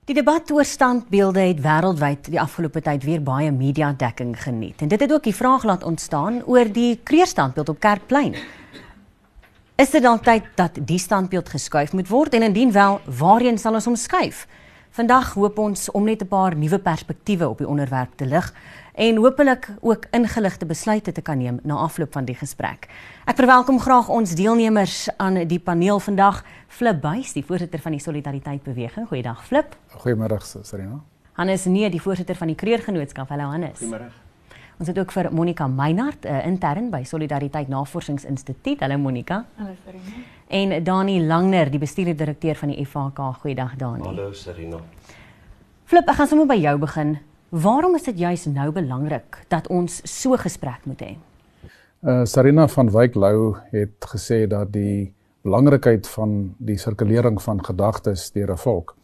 Die debat oor standbeelde het wêreldwyd die afgelope tyd weer baie media-dekking geniet. En dit het ook die vraag laat ontstaan oor die kreurstandbeeld op Kerkplein. Is dit dan tyd dat die standbeeld geskuif moet word en indien wel, waarheen sal ons hom skuif? Vandag hoop ons om net 'n paar nuwe perspektiewe op die onderwerp te lig en hopelik ook ingeligte besluite te kan neem na afloop van die gesprek. Ek verwelkom graag ons deelnemers aan die paneel vandag. Flip Buys, die voorsitter van die Solidariteit Beweging. Goeiedag Flip. Goeiemiddag Serena. Hannes Nee, die voorsitter van die Kreurgenootskap. Hallo Hannes. Goeiemiddag. Ons het ook vir Monica Meinhardt, intern by Solidariteit Navorsingsinstituut. Hallo Monica. Hallo Serena. En Dani Langner, die bestuurder-direkteur van die FHK. Goeiedag Dani. Hallo Serena. Flip, ek gaan sommer by jou begin. Waarom is dit juist nou belangrik dat ons so gesprek moet hê? Serena van Wyk Lou het gesê dat die belangrikheid van die sirkulering van gedagtes deur 'n volk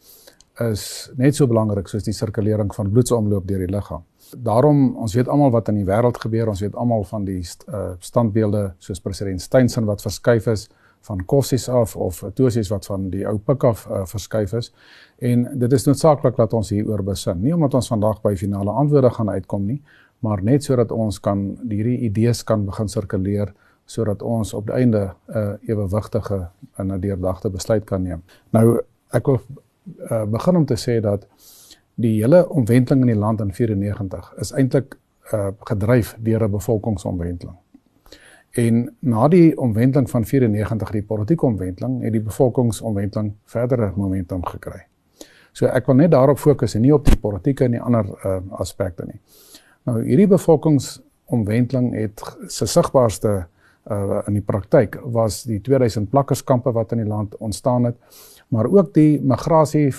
is net so belangrik soos die sirkulering van bloedsomloop deur die liggaam. Daarom, ons weet almal wat in die wêreld gebeur, ons weet almal van die standbeelde soos president Steinsen wat verskuif is van Kossies af of Tosies wat van die ou pik af verskuif is. En dit is noodsaaklik dat ons hieroor besin. Nie omdat ons vandag by finale antwoorde gaan uitkom nie, maar net sodat ons kan hierdie idees kan begin sirkuleer, sodat ons op die einde ewewigtige en 'n deurdagte besluit kan neem. Nou, ek wil begin om te sê dat die hele omwenteling in die land in 94 is eintlik gedryf deur 'n bevolkingsomwenteling. En na die omwenteling van 94, die politieke omwenteling, het die bevolkingsomwenteling verdere momentum gekry. So ek wil net daarop fokus en nie op die politieke en die ander aspekte nie. Nou hierdie bevolkingsomwenteling het sy sigbaarste in die praktyk was die 2000 plakkerskampe wat in die land ontstaan het, maar ook die migrasie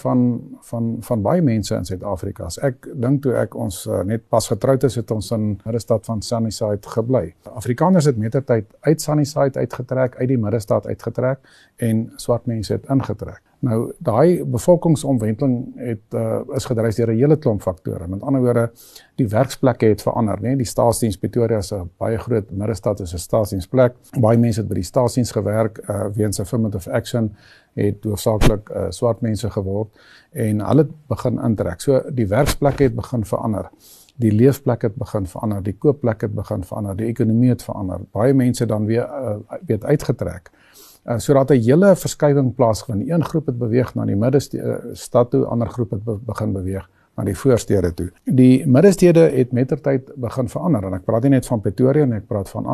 van baie mense in Suid-Afrika. Ek dink toe ons net pas getroud is, het ons in middestad van Sunnyside gebly. Afrikaners het mettertyd uit Sunnyside uitgetrek, uit die middestad uitgetrek en swart mense het ingetrek. Nou, daai bevolkingsomwenteling is gedryf deur 'n hele klomp faktore. Met ander woorde, die werksplekke het verander, né? Die staatsdiens Pretoria is 'n baie groot middestad, is 'n staatsdiensplek. Baie mense het by die staatsdiens gewerk weens affirmative action, het hoofsaaklik swart mense geword en hulle het begin intrek. So die werksplekke het begin verander. Die leefplek het begin verander, die koopplek het begin verander, die ekonomie het verander. Baie mense dan weer uitgetrek. Sodat 'n hele verskywing plaasvind. Een groep het beweeg na die middestad toe, ander groep het begin beweeg na die voorstede toe. Die middestede het mettertyd begin verander en ek praat nie net van Pretoria en ek praat van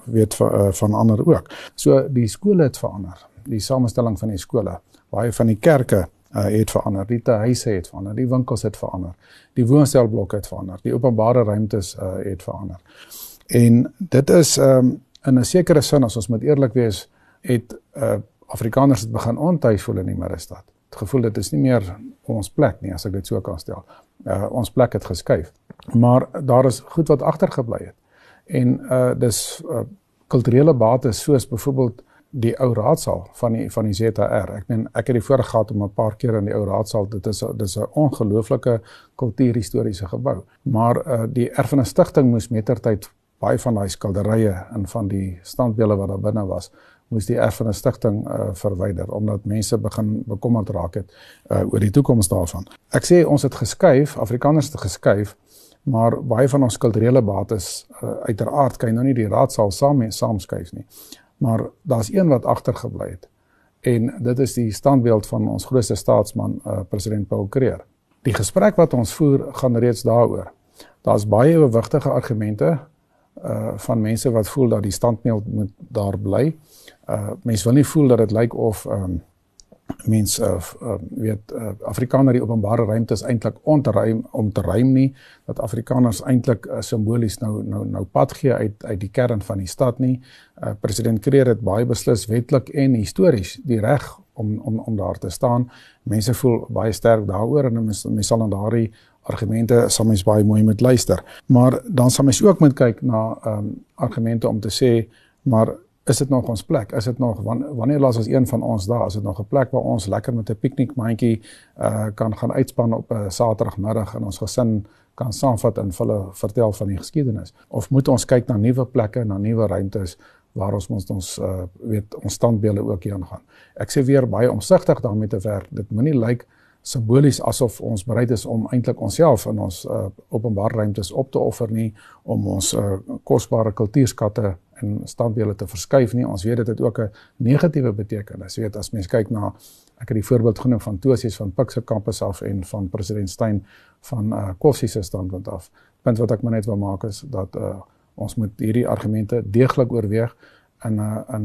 ander ook. So die skole het verander, die samestelling van die skole, baie van die kerke het verander, die tehuise het verander, die winkels het verander, die woonstelblokke het verander, die openbare ruimtes het verander. En dit is in 'n sekere sin, as ons moet eerlik wees, het Afrikaners het begin ontuis voel in die middestad. Het gevoel dit is nie meer ons plek nie, as ek dit so kan stel. Ons plek het geskuif. Maar daar is goed wat agtergebly het. En dis kulturele bates soos byvoorbeeld die ou raadsaal van die ZR. Ek het die voorreg gehad om 'n paar keer in die ou raadsaal, dit is 'n ongelooflike kultuurhistoriese gebou. Maar die erfenisstigting moes mettertyd baie van daai skilderye en van die standbeelde wat daar binne was, moes die erfenisstigting verwyder, omdat mense begin bekommerd raak het oor die toekoms daarvan. Ek sê ons het geskuif, Afrikaners het geskuif, maar baie van ons kulturele bates uiteraard kan jy nou nie die raadsaal saamskuif nie. Maar daar's een wat agtergebly het. En dit is die standbeeld van ons grootste staatsman, president Paul Kruger. Die gesprek wat ons voer gaan reeds daaroor. Daar's baie bewigtige argumente van mense wat voel dat die standbeeld moet daar bly. Mense wil nie voel dat dit lyk of Afrikaner die openbare ruimte is eintlik om te ruim nie, dat Afrikaners eintlik simbolies nou pad gee uit die kern van die stad nie. President Kruger het baie beslis wetlik en histories die reg om daar te staan. Mense voel baie sterk daaroor en mense sal aan daardie argumente sal mens baie mooi moet luister. Maar dan sal mens ook moet kyk na argumente om te sê, maar is dit nog ons plek? Is dit nog, wanneer laat ons een van ons daar? Is dit nog 'n plek waar ons lekker met 'n piknikmandjie kan gaan uitspan op 'n Saterdagmiddag en ons gesin kan saamvat en hulle vertel van die geskiedenis? Of moet ons kyk na nuwe plekke, na nuwe ruimtes waar ons ons standbeelde ook heen gaan? Ek sê weer baie omsigtig daarmee te werk. Dit moenie lyk simbolies asof ons bereid is om eintlik onsself in ons openbare ruimtes op te offer nie, om ons kosbare kultuurskatte en standbeelde te verskuif nie. Ons weet dit het ook 'n negatiewe betekenis. Jy weet, as mens kyk na, ek het die voorbeeld genoem van Tosies van Pikse kampus af en van president Steyn van Koffsie se standpunt af. Punt wat ek maar net wil maak is dat ons moet hierdie argumente deeglik oorweeg in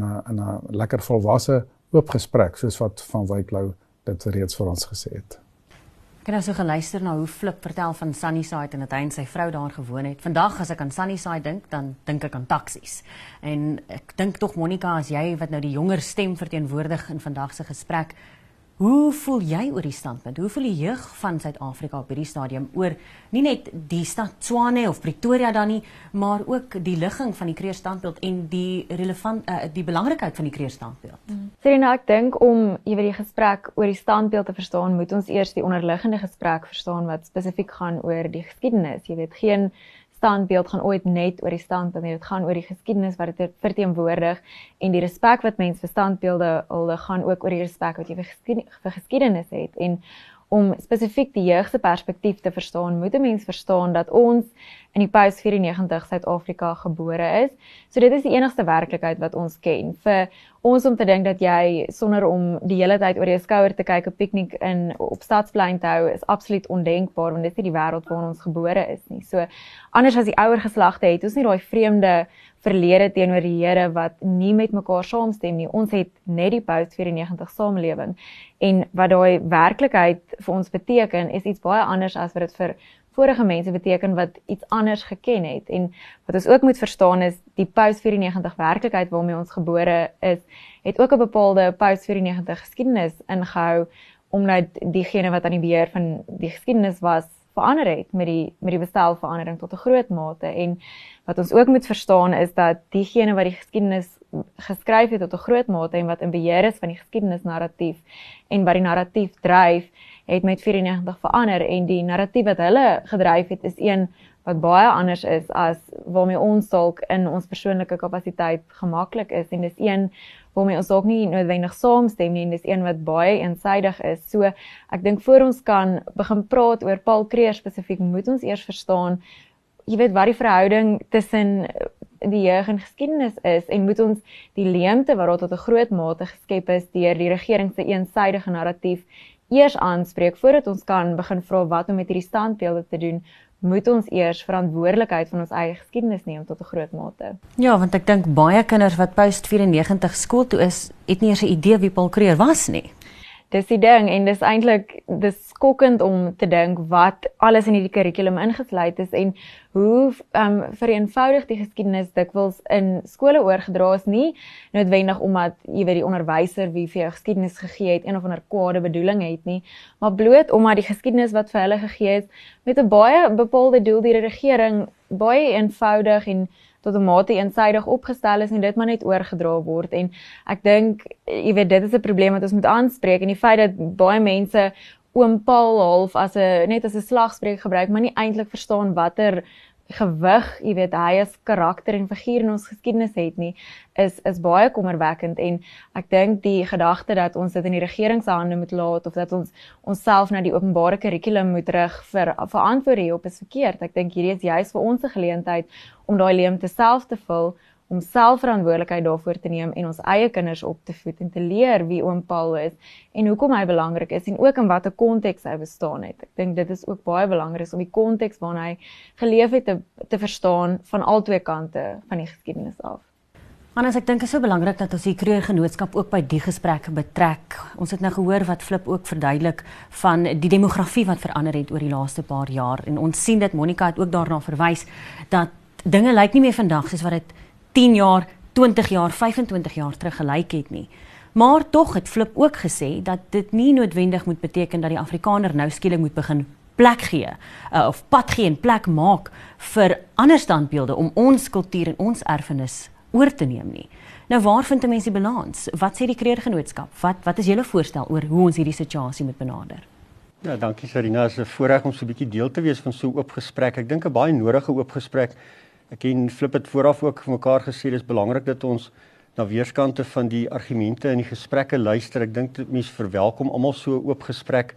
'n lekker volwasse oop gesprek, soos wat Van Wyk Louw dit reeds vir ons gesê het. Ek het nou so geluister na hoe Flip vertel van Sunnyside en dat hy en sy vrou daar gewoon het. Vandag as ek aan Sunnyside dink, dan dink ek aan taksies. En ek dink tog, Monica, as jy wat nou die jonger stem verteenwoordig in vandag se gesprek, hoe voel jy oor die standpunt? Hoe voel die jeug van Suid-Afrika op hierdie stadium oor nie net die stad Tshwane of Pretoria dan nie, maar ook die ligging van die kreerstandbeeld en die belangrikheid van die kreerstandbeeld? Serena, ek dink om die gesprek oor die standbeeld te verstaan, moet ons eers die onderliggende gesprek verstaan wat spesifiek gaan oor die geskiedenis. Jy weet, geen standbeeld gaan ooit net oor die standbeeld nie, dit gaan oor die geskiedenis wat dit verteenwoordig en die respek wat mense vir standbeelde hulle gaan ook oor die respek wat jy vir geskiedenis het. En om spesifiek die jeugse perspektief te verstaan, moet 'n mens verstaan dat ons in die post-94 Suid-Afrika gebore is. So dit is die enigste werklikheid wat ons ken. Vir ons om te dink dat jy sonder om die hele tyd oor jou skouer te kyk 'n piknik op Stadsplein te hou, is absoluut ondenkbaar, want dit is nie die wêreld waarin ons gebore is nie. So anders as die ouer geslagte het ons nie daai vreemde verlede teenoor die Here wat nie met mekaar saamstem nie. Ons het net die post-94 samelewing. En wat daai werklikheid vir ons beteken, is iets baie anders as wat dit vir vorige mense beteken wat iets anders geken het. En wat ons ook moet verstaan is, die post-94 werklikheid waarmee ons gebore is, het ook 'n bepaalde post-94 geskiedenis ingehou, omdat diegene wat aan die beheer van die geskiedenis was, verander het met die bestelverandering tot 'n groot mate. En wat ons ook moet verstaan is dat diegene wat die geskiedenis geskryf het tot 'n groot mate en wat in beheer is van die geskiedenisnarratief en wat die narratief dryf, het met 94 verander en die narratief wat hulle gedryf het is een wat baie anders is as waarmee ons dalk in ons persoonlike kapasiteit gemaklik is en dis een waarmee ons dalk nie noodwendig saamstem nie en dis een wat baie eensydig is. So ek dink voor ons kan begin praat oor Paul Creer spesifiek, moet ons eers verstaan, jy weet wat die verhouding tussen die jeug en geskiedenis is en moet ons die leemte wat daar tot 'n groot mate geskep is deur die regering se eensydige narratief eers aanspreek voordat ons kan begin vra wat om met hierdie standbeelde te doen, moet ons eers verantwoordelikheid van ons eie geskiedenis neem tot 'n groot mate. Ja, want ek dink baie kinders wat post-94 skool toe is, het nie eers 'n idee wie Paul Creer was nie. Dis die ding en dis eintlik skokkend om te dink wat alles in hierdie kurrikulum ingesluit is en hoe vereenvoudig die geskiedenis dikwels in skole oorgedra is, nie noodwendig omdat jy weet die onderwyser wie vir jou geskiedenis gegee het een of ander kwade bedoeling het nie, maar bloot omdat die geskiedenis wat vir hulle gegee is met 'n baie bepaalde doel deur die regering baie eenvoudig en tot 'n mate eensydig opgestel is en dit maar net oorgedra word. En ek dink, jy weet, dit is 'n probleem wat ons moet aanspreek en die feit dat baie mense oom Paul half net as 'n slagspreuk gebruik, maar nie eintlik verstaan watter gewig, jy weet, hy as karakter en figuur in ons geskiedenis het nie, is baie kommerwekkend en ek dink die gedagte dat ons dit in die regering se hande moet laat of dat ons onsself na die openbare kurrikulum moet rig vir antwoorde hierop is verkeerd. Ek dink hierdie is juist vir ons 'n geleentheid om daai leemte self te vul, om self verantwoordelikheid daarvoor te neem en ons eie kinders op te voed en te leer wie oom Paul is en hoekom hy belangrik is en ook in watter konteks hy bestaan het. Ek dink dit is ook baie belangrik om die konteks waarin hy geleef het te verstaan van al twee kante van die geskiedenis af. Hannes, ek dink dit is so belangrik dat ons die Creer-genootskap ook by die gesprekke betrek. Ons het nou gehoor wat Flip ook verduidelik van die demografie wat verander het oor die laaste paar jaar en ons sien dat Monica het ook daarna verwys dat dinge lyk nie meer vandag soos wat dit 10 jaar, 20 jaar, 25 jaar terug gelyk het nie. Maar tog het Flip ook gesê dat dit nie noodwendig moet beteken dat die Afrikaner nou skielik moet begin plek gee, of pad gee en plek maak vir ander standbeelde om ons kultuur en ons erfenis oor te neem nie. Nou waar vind 'n mens die balans? Wat sê die Creer-genootskap? Wat is julle voorstel oor hoe ons hierdie situasie moet benader? Ja, dankie Sarina, is 'n voorreg om so 'n bietjie deel te wees van so 'n oop gesprek. Ek dink 'n baie nodige oop gesprek. Ek en Flip het vooraf ook vir mekaar gesê, dis belangrik dat ons na weerskante van die argumente en die gesprekke luister. Ek dink dit mense verwelkom almal so oop gesprek,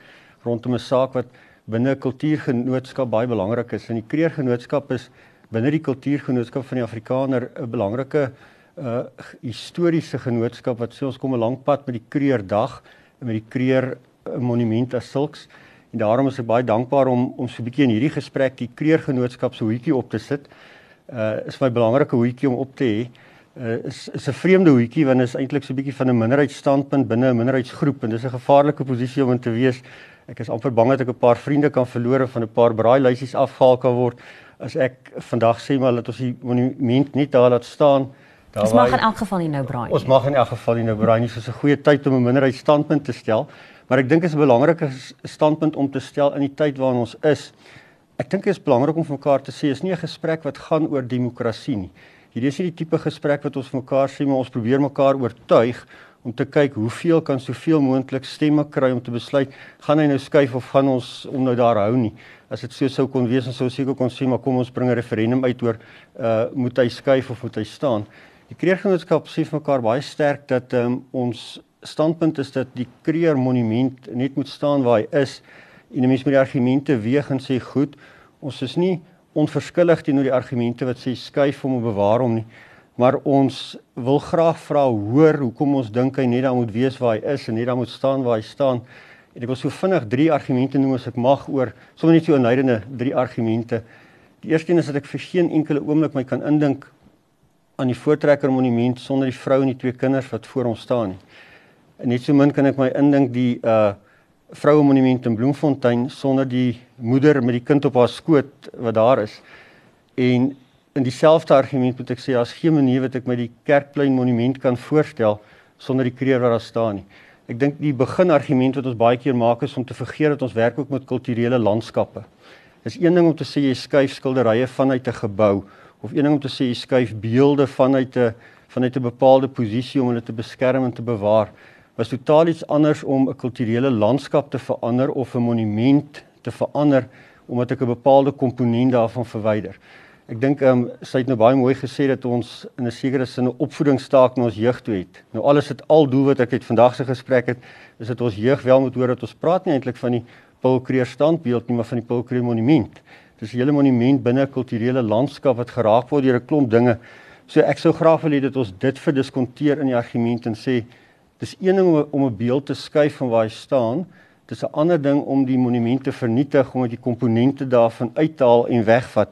rondom 'n saak wat binne 'n kultuurgenootskap baie belangrik is. En die Kreergenootskap is binne die kultuurgenootskap van die Afrikaner 'n belangrike historiese genootskap wat sê ons kom 'n lang pad met die Kreerdag en met die Kreer monument as sulks. En daarom is ek baie dankbaar om so 'n bietjie in hierdie gesprek die Kreergenootskap se hoetjie op te sit. Is my belangrike hoetjie om op te hê. Is 'n vreemde hoetjie want is eintlik so 'n bietjie van 'n minderheidsstandpunt binne 'n minderheidsgroep en dis 'n gevaarlike posisie om in te wees. Ek is amper bang dat ek 'n paar vriende kan verloor en van 'n paar braailysies afgehaal kan word as ek vandag sê maar dat ons die monument net daar laat staan. Ons mag in elk geval nie nou braai nie. Ons mag in elk geval nie nou braai nie, soos 'n goeie tyd om 'n minderheidsstandpunt te stel, maar ek dink dit is 'n belangrike standpunt om te stel in die tyd waarin ons is. Ek dink dit is belangrik om vir mekaar te sê, is nie 'n gesprek wat gaan oor demokrasie nie. Hierdie is nie die tipe gesprek wat ons vir mekaar sê, maar ons probeer mekaar oortuig om te kyk hoeveel kan soveel moontlik stemme kry om te besluit, gaan hy nou skuif of gaan ons om nou daar hou nie. As dit so sou kon wees, dan sou seker kon sê, maar kom ons bring 'n referendum uit oor moet hy skuif of moet hy staan. Die Kreergenootskap sê vir mekaar baie sterk dat ons standpunt is dat die Kreer monument net moet staan waar hy is en 'n mens met die argumente weeg en sê goed, ons is nie onverskillig teenoor die argumente wat sê skuif hom of bewaar hom nie, maar ons wil graag vra hoor hoekom ons dink hy net daar moet wees waar hy is en net daar moet staan waar hy staan. En ek wil so vinnig 3 argumente noem as ek mag oor sommer net so inleidende 3 argumente. Die eerste een is dat ek vir geen enkele oomblik my kan indink aan die Voortrekker monument sonder die vrou en die 2 kinders wat voor hom staan nie. En net so min kan ek my indink die vroue monument in Bloemfontein sonder die moeder met die kind op haar skoot wat daar is. En in dieselfde argument moet ek sê, as geen manier wat ek my die Kerkplein monument kan voorstel sonder die Kreer wat daar staan nie. Ek dink die beginargument wat ons baie keer maak is om te vergeet dat ons werk ook met kulturele landskappe. Dis een ding om te sê jy skuif skilderye vanuit 'n gebou, of een ding om te sê jy skuif beelde vanuit 'n bepaalde posisie om hulle te beskerm en te bewaar. Was totaal iets anders om 'n kulturele landskap te verander of 'n monument te verander omdat ek 'n bepaalde komponent daarvan verwyder. Ek dink sy het nou baie mooi gesê dat ons in 'n sekere sin 'n opvoedingstaak na ons jeug toe het. Nou alles het al doel wat ek uit vandag se gesprek het, is dat ons jeug wel moet hoor dat ons praat nie eintlik van die Paul Kreer standbeeld nie, maar van die Paul Kreer monument. Dis 'n hele monument binne 'n kulturele landskap wat geraak word deur 'n klomp dinge. So ek sou graag wil hê dat ons dit verdiskonteer in die argument en sê dis een ding om 'n beeld te skuif van waar hy staan, dis 'n ander ding om die monument te vernietig, om die komponente daarvan uit te haal en wegvat.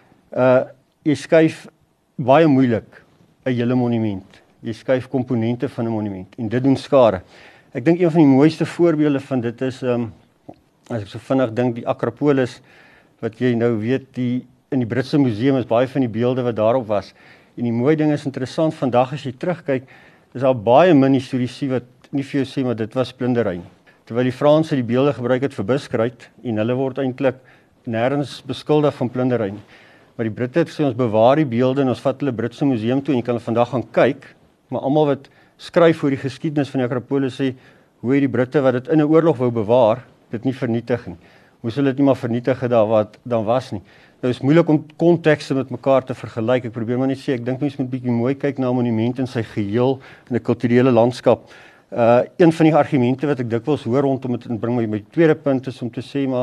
Jy skuif baie moeilik 'n hele monument. Jy skuif komponente van 'n monument en dit doen skade. Ek dink een van die mooiste voorbeelde van dit is as ek so vinnig dink die Acropolis wat jy nou weet in die Britse museum is baie van die beelde wat daarop was. En die mooi ding is interessant vandag as jy terugkyk, is daar baie min historiese wat nie vir jou sê maar dit was plundering nie. Terwyl die Franse die beelde gebruik het vir buskruit en hulle word eintlik nêrens beskuldig van plundering nie. Maar die Britte het gesê ons bewaar die beelde en ons vat hulle Britse museum toe en jy kan vandag gaan kyk, maar almal wat skryf oor die geskiedenis van die Acropolis sê hoe het die Britte wat dit in 'n oorlog wou bewaar, dit nie vernietig nie. Moes hulle dit nie maar vernietig het daar wat dan was nie. Nou is moeilik om kontekste met mekaar te vergelyk. Ek probeer maar net sê ek dink mense moet bietjie mooi kyk na 'n monument in sy geheel in 'n kulturele landskap. Een van die argumente wat ek dikwels hoor rondom dit en bring my by die tweede punt is om te sê maar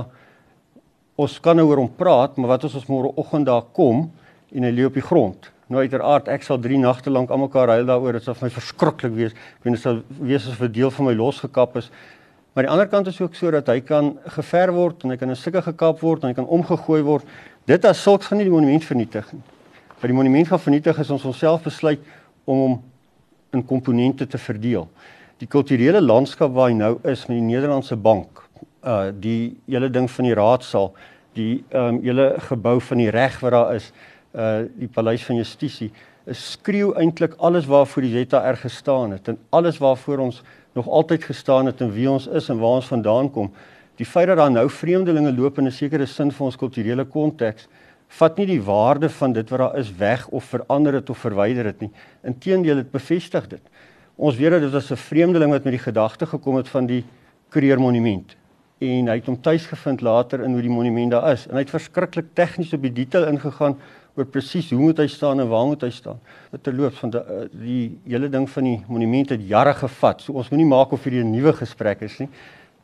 ons kan nou oor hom praat, maar wat as ons môreoggend daar kom en hy lê op die grond? Nou uiteraard, ek sal 3 nagte lank almekaar huil daaroor, dit sal vir my verskriklik wees. Ek weet dit sal wees as 'n deel van my losgekap is. Maar die ander kant is ook so dat hy kan gever word en hy kan in stukke gekap word en hy kan omgegooi word. Dit as sulks gaan nie die monument vernietig nie. Wat die monument gaan vernietig is ons onsself besluit om hom in komponente te verdeel. Die kulturele landskap waar hy nou is met die Nederlandse bank, die hele ding van die raadsaal, die hele gebou van die reg wat daar is, die Paleis van Justisie, skreeu eintlik alles waarvoor die ZAR gestaan het en alles waarvoor ons nog altyd gestaan het en wie ons is en waar ons vandaan kom. Die feit dat daar nou vreemdelinge loop in 'n sekere sin van ons kulturele konteks, vat nie die waarde van dit wat daar is weg of verander het of verwyder het nie. Inteendeel, dit bevestig dit. Ons weet dat dit was 'n vreemdeling wat met die gedagte gekom het van die Kreer monument. En hy het hom tuis gevind later in hoe die monument daar is. En hy het verskriklik tegnies op die detail ingegaan oor presies hoe moet hy staan en waar moet hy staan. Terloops van die hele ding van die monument het jare gevat. So ons moet nie maak of hierdie 'n nuwe gesprek is nie.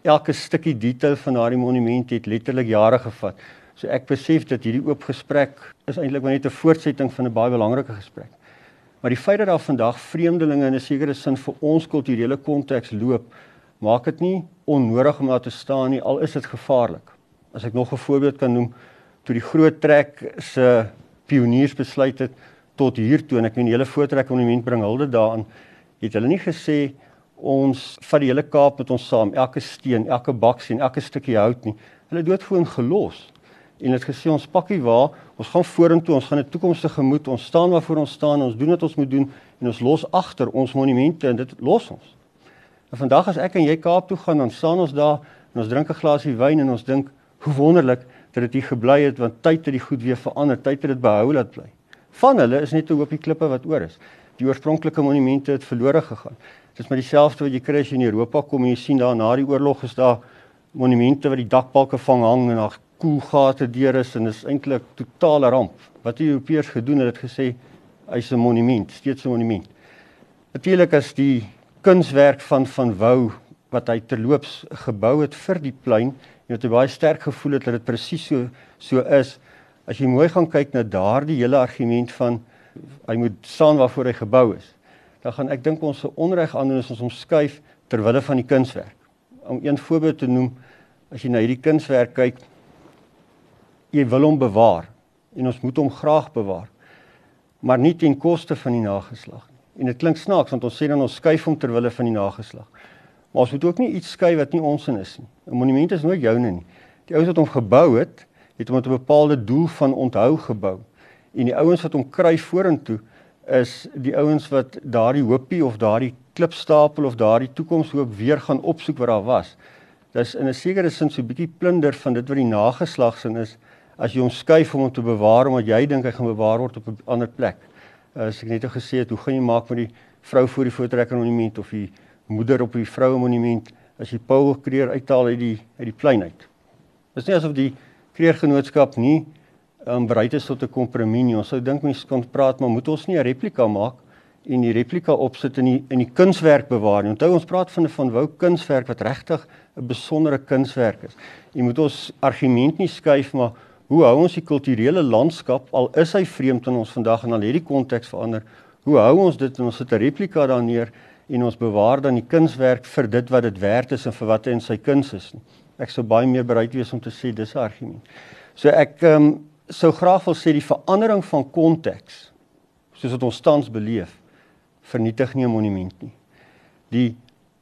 elke stukkie detail van daardie monument het letterlik jare gevat. So ek besef dat hierdie oop gesprek is eintlik maar net 'n voortsetting van 'n baie belangrike gesprek. Maar die feit dat daar vandag vreemdelinge in 'n sekere sin vir ons kulturele konteks loop, maak dit nie onnodig om daar te staan nie, al is dit gevaarlik. As ek nog 'n voorbeeld kan noem, toe die Groot Trek se pioniers besluit het tot hier toe, en ek meen die hele Voortrek monument bring hulde daaraan, het hulle nie gesê ons vat die hele Kaap met ons saam, elke steen, elke baksteen, elke stukkie hout nie. Hulle het dit gewoon gelos. En het gesê ons pakkie waar, ons gaan vorentoe, ons gaan 'n toekoms tegemoet, ons staan waarvoor ons staan, ons doen wat ons moet doen en ons los agter ons monumente en dit los ons. En vandag as ek en jy Kaap toe gaan, dan staan ons daar en ons drink 'n glasie wyn en ons dink hoe wonderlik dat dit hier gebly het, want tyd het die goed weer verander, tyd het dit behou laat bly. Van hulle is net 'n hoopie klippe wat oor is. Die oorspronklike monumente het verlore gegaan. Dit is maar dieselfde wat jy kry as jy in Europa kom en jy sien daar na die oorlog is daar monumente wat die dakbalke vang hang en daar koelgate deur is en is eintlik totale ramp. Wat die Europeërs gedoen het, gesê hy's 'n monument, steeds 'n monument. Natuurlik as die kunswerk van Wou wat hy terloops gebou het vir die plein, en het hy baie sterk gevoel het dat dit presies so is. As jy mooi gaan kyk na daardie hele argument van hy moet staan waarvoor hy gebou is, dan gaan ek dink ons 'n onreg aandoen as ons omskuif ter wille van die kunswerk. Om een voorbeeld te noem, as jy na hierdie kunswerk kyk, jy wil hom bewaar en ons moet hom graag bewaar, maar nie ten koste van die nageslag. En dit klink snaaks want ons sê dan ons skuif hom ter wille van die nageslag. Maar ons moet ook nie iets skuif wat nie ons in is nie. 'n Monument is nooit joune nie. Die ouens wat hom gebou het hom met 'n bepaalde doel van onthou gebou. En die ouens wat hom kry vorentoe is die ouens wat daardie hoopie of daardie klipstapel of daardie toekomshoop weer gaan opsoek wat daar was. Dis in 'n sekere sin so 'n bietjie plunder van dit wat die nageslagsin is, as jy hom skuif om hom te bewaar, omdat jy dink hy gaan bewaar word op 'n ander plek. As ek net gesê het, hoe gaan jy maak met die vrou voor die Voortrekker monument of die moeder op die vroue monument, as jy Paul Kreer uithaal uit die plein uit. Dis nie asof die Kreergenootskap nie bereid is tot 'n kompromie nie. Ons sou dink mense kon praat, maar moet ons nie 'n replika maak en die replika opsit in die kunswerk bewaar nie. Onthou, ons praat van Wou kunswerk wat regtig 'n besondere kunswerk is. Jy moet ons argument nie skuif, maar hoe hou ons die kulturele landskap, al is hy vreemd aan ons vandag en al het die konteks verander, hoe hou ons dit en ons sit 'n replika daar neer en ons bewaar dan die kunswerk vir dit wat dit werd is en vir wat hy in sy kuns is nie. Ek sou baie meer bereid wees om te sê dis 'n argument. So ek sou graag wil sê die verandering van konteks, soos wat ons tans beleef, vernietig nie 'n monument nie. Die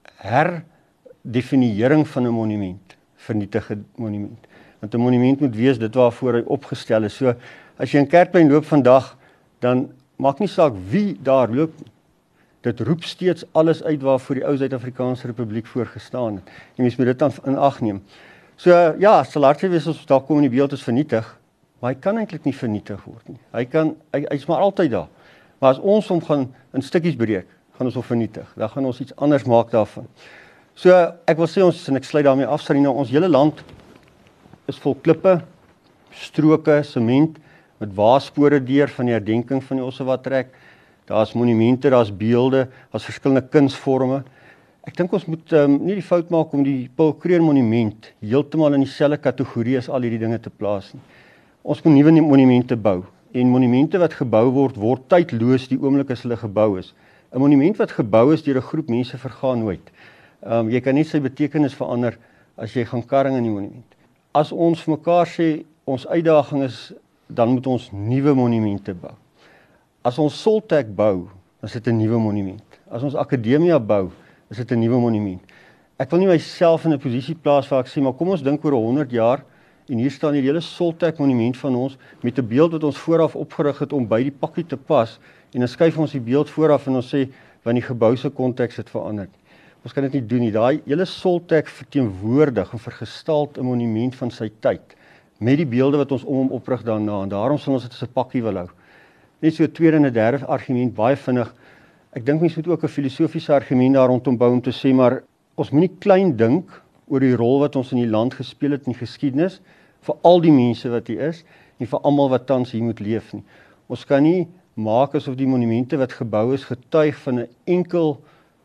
herdefiniëring van 'n monument vernietig 'n monument. Want 'n monument moet wees dit waarvoor hy opgestel is. So as jy in Kerkplein loop vandag, dan maak nie saak wie daar loop nie. Dit roep steeds alles uit waarvoor die ou Suid-Afrikaanse Republiek voorgestaan het. En mens moet dit dan in ag neem. So ja, sal hard wees as daar kom in die beeld is vernietig, maar hy kan eintlik nie vernietig word nie. Hy's maar altyd daar. Maar as ons hom gaan in stukkies breek, gaan ons hom vernietig. Dan gaan ons iets anders maak daarvan. So ek wil sê ons, en ek sluit daarmee af, Sarina, ons hele land is vol klippe, stroke, sement, met waarspore deur van die herdenking van die Ossewatrek. Daar's monumente, daar's beelde, daar's verskillende kunsvorme. Ek dink ons moet nie die fout maak om die Paul Kreer monument heeltemal in dieselfde kategorie as al hierdie dinge te plaas nie. Ons moet nuwe monumente bou. En monumente wat gebou word tydloos die oomblik as hulle gebou is. 'n Monument wat gebou is deur 'n groep mense vergaan nooit. Jy kan nie sy betekenis verander as jy gaan karring in die monument. As ons vir mekaar sê ons uitdaging is, dan moet ons nuwe monumente bou. As ons Soltech bou, dan is dit 'n nuwe monument. As ons Akademia bou, is dit 'n nuwe monument. Ek wil nie myself in 'n posisie plaas waar ek sê, maar kom ons dink oor 100 jaar, en hier staan die hele Soltech monument van ons, met 'n beeld wat ons vooraf opgerig het om by die pakkie te pas, en dan skuif ons die beeld vooraf en ons sê, want die gebou se konteks het verander. Ons kan dit nie doen nie. Daai hele Soltech verteenwoordig en vergestaalt 'n monument van sy tyd, met die beelde wat ons om hom oprig daarna, en daarom sal ons dit as 'n pakkie wil hou. Net so 'n tweede en 'n derde argument, baie vinnig. Ek dink mense moet ook 'n filosofiese argument daar rondom bou om te sê, maar ons moenie klein dink oor die rol wat ons in die land gespeel het in die geskiedenis, vir al die mense wat hier is, en vir almal wat tans hier moet leef nie. Ons kan nie maak asof die monumente wat gebou is getuig van 'n enkel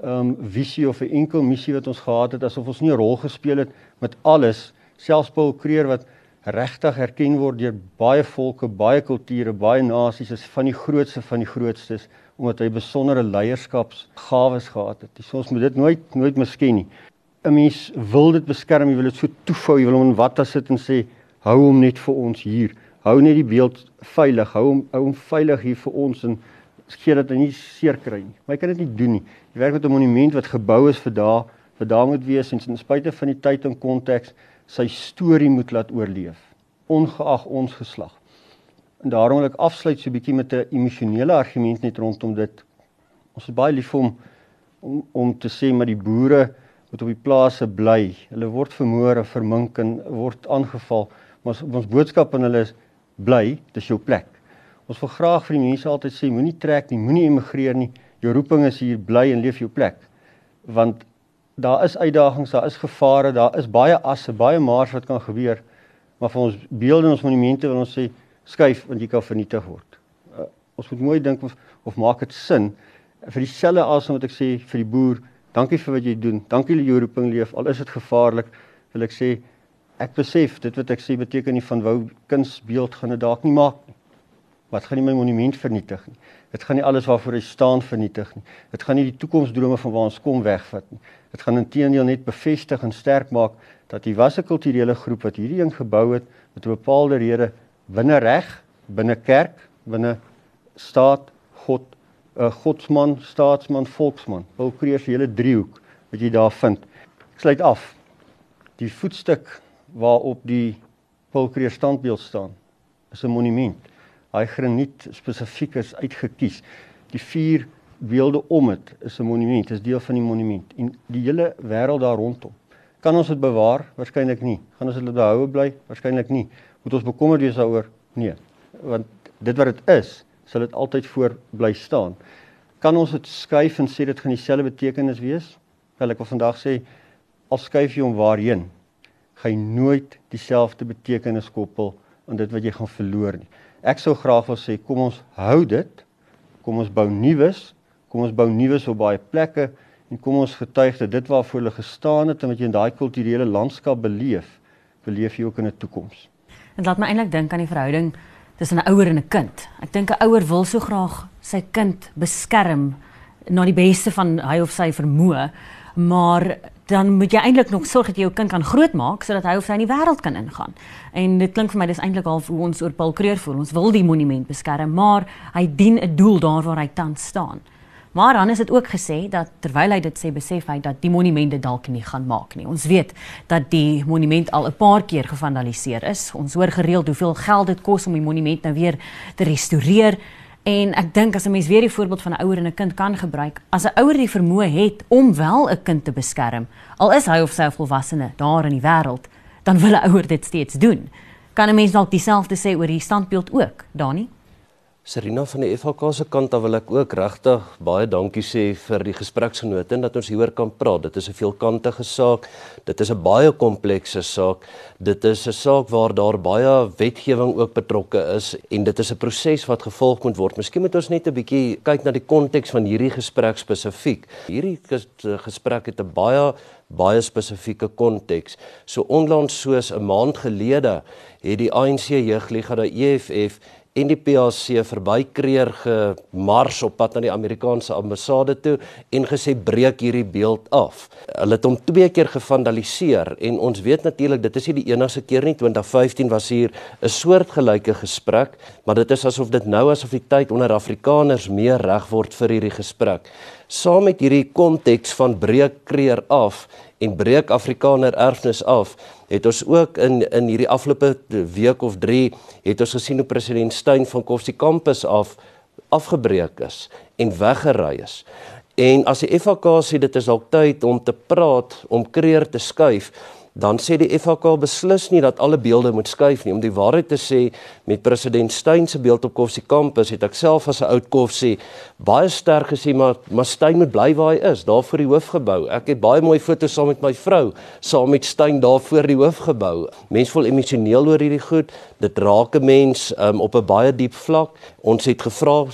visie of 'n enkel missie wat ons gehad het, asof ons nie 'n rol gespeel het met alles, selfs Paul Kruger wat regtig erken word deur baie volke, baie kulture, baie nasies, is van die grootstes, omdat hy besondere leierskapsgawes gehad het. So ons moet dit nooit misken nie. 'n Mens wil dit beskerm, jy wil dit so toefou, jy wil hom in watta sit en sê, hou hom net vir ons hier, hou net die beeld veilig, hou hom veilig hier vir ons en gee dat hy nie seer kry nie. Maar jy kan dit nie doen nie. Jy werk met 'n monument wat gebou is vir daar moet wees en ten spyte van die tyd en konteks sy storie moet laat oorleef, ongeag ons geslag. En daarom wil ek afsluit so 'n bietjie met 'n emosionele argument net rondom dit. Ons is baie lief om te sê maar die boere moet op die plase bly. Hulle word vermoor en vermink en word aangeval. Maar ons boodskap aan hulle is bly, dis jou plek. Ons wil graag vir die mense altyd sê moenie trek nie, moenie emigreer nie. Jou roeping is hier, bly en leef jou plek. Want daar is uitdagings, daar is gevare, daar is baie asse, baie maars wat kan gebeur. Maar vir ons beelde en ons monumente wil ons sê skuif want jy kan vernietig word. Ons moet mooi dink of maak dit sin. Vir dieselfde asem wat ek sê vir die boer, dankie vir wat jy doen, dankie dat jy jou roeping leef, al is dit gevaarlik, wil ek sê, ek besef, dit wat ek sê beteken nie van wou kunsbeeld gaan dit dalk nie maak nie. Maar dit gaan nie my monument vernietig nie. Dit gaan nie alles waarvoor hy staan vernietig nie. Dit gaan nie die toekomsdrome van waar ons kom wegvat nie. Dit gaan inteendeel net bevestig en sterk maak dat hier was 'n kulturele groep wat hierdie ding gebou het met 'n bepaalde rede binne reg, binne kerk, binne staat, godsman, staatsman, volksman. Paul Kruger se hele driehoek wat jy daar vind. Ek sluit af. Die voetstuk waarop die Paul Kruger standbeeld staan, is 'n monument. Hy graniet spesifiek is uitgekies. Die 4 beelde om dit is 'n monument, is deel van die monument. En die hele wêreld daar rondom. Kan ons dit bewaar? Waarskynlik nie. Gaan ons dit behoue bly? Waarskynlik nie. Moet ons bekommerd wees daaroor? Nee. Want dit wat dit is, sal dit altyd voor bly staan. Kan ons dit skuif en sê dit gaan dieselfde betekenis wees? Wel, ek wil vandag sê, al skuif jy hom waarheen, gaan jy nooit dieselfde betekenis koppel aan dit wat jy gaan verloor nie. Ek sou graag wil sê, kom ons hou dit, kom ons bou nuus op baie plekke, en kom ons getuig dat dit waarvoor hulle gestaan het, en wat jy in daai kulturele landskap beleef jy ook in die toekoms. Dit laat my eintlik dink aan die verhouding tussen 'n ouer en 'n kind. Ek dink 'n ouer wil so graag sy kind beskerm na die beste van hy of sy vermoë, maar dan moet jy eintlik nog sorg dat jy jou kind kan grootmaak sodat hy of sy in die wêreld kan ingaan. En dit klink vir my dis eintlik al hoe ons oor Paul Kruger voel. Ons wil die monument beskerm, maar hy dien 'n doel daar waar hy tans staan. Maar dan is dit ook gesê dat terwyl hy dit sê, besef hy dat die monument dit dalk nie gaan maak nie. Ons weet dat die monument al 'n paar keer gevandaliseer is. Ons hoor gereeld hoeveel geld dit kos om die monument nou weer te restoreer. En ek dink as 'n mens weer die voorbeeld van 'n ouer en 'n kind kan gebruik, as 'n ouer die vermoë het om wel 'n kind te beskerm, al is hy of sy 'n volwassene daar in die wêreld, dan wil 'n ouer dit steeds doen. Kan 'n mens dalk dieselfde sê oor die standbeeld ook, Dani? Serena, van die FHK se kant af wil ek ook regtig baie dankie sê vir die gespreksgenote en dat ons hieroor kan praat. Dit is 'n veelkantige saak, dit is 'n baie komplekse saak, dit is 'n saak waar daar baie wetgewing ook betrokke is en dit is 'n proses wat gevolg moet word. Miskien moet ons net 'n bietjie kyk na die konteks van hierdie gesprek spesifiek. Hierdie gesprek het 'n baie spesifieke konteks. So onlangs soos 'n maand gelede het die ANC Jeugliga, die EFF en die PAC verby Kruger gemars op pad na die Amerikaanse ambassade toe en gesê breek hierdie beeld af. Hulle het hom 2 keer gevandaliseer en ons weet natuurlik dit is nie die enigste keer nie. 2015 was hier 'n soortgelyke gesprek, maar dit is asof die tyd onder Afrikaners meer reg word vir hierdie gesprek. Saam met hierdie konteks van breek Kruger af en breek Afrikaner erfenis af, het ons ook in hierdie afgelope week of 3 het ons gesien hoe president Steyn van Koffsie Campus afgebreek is en weggery is. En as die FHK sê dit is dalk tyd om te praat, om Kruger te skuif, dan sê die FHK beslis nie dat alle beelde moet skuif nie. Om die waarheid te sê, met president Steyn se beeld op Koffsie Kampus, het ek self as 'n oud Koffsie baie sterk gesê, maar Steyn moet bly waar hy is, daar voor die hoofgebou. Ek het baie mooi foto's saam met my vrou, saam met Steyn daar voor die hoofgebou. Mens voel emosioneel oor hierdie goed, dit raak 'n mens op 'n baie diep vlak. Ons het gevra,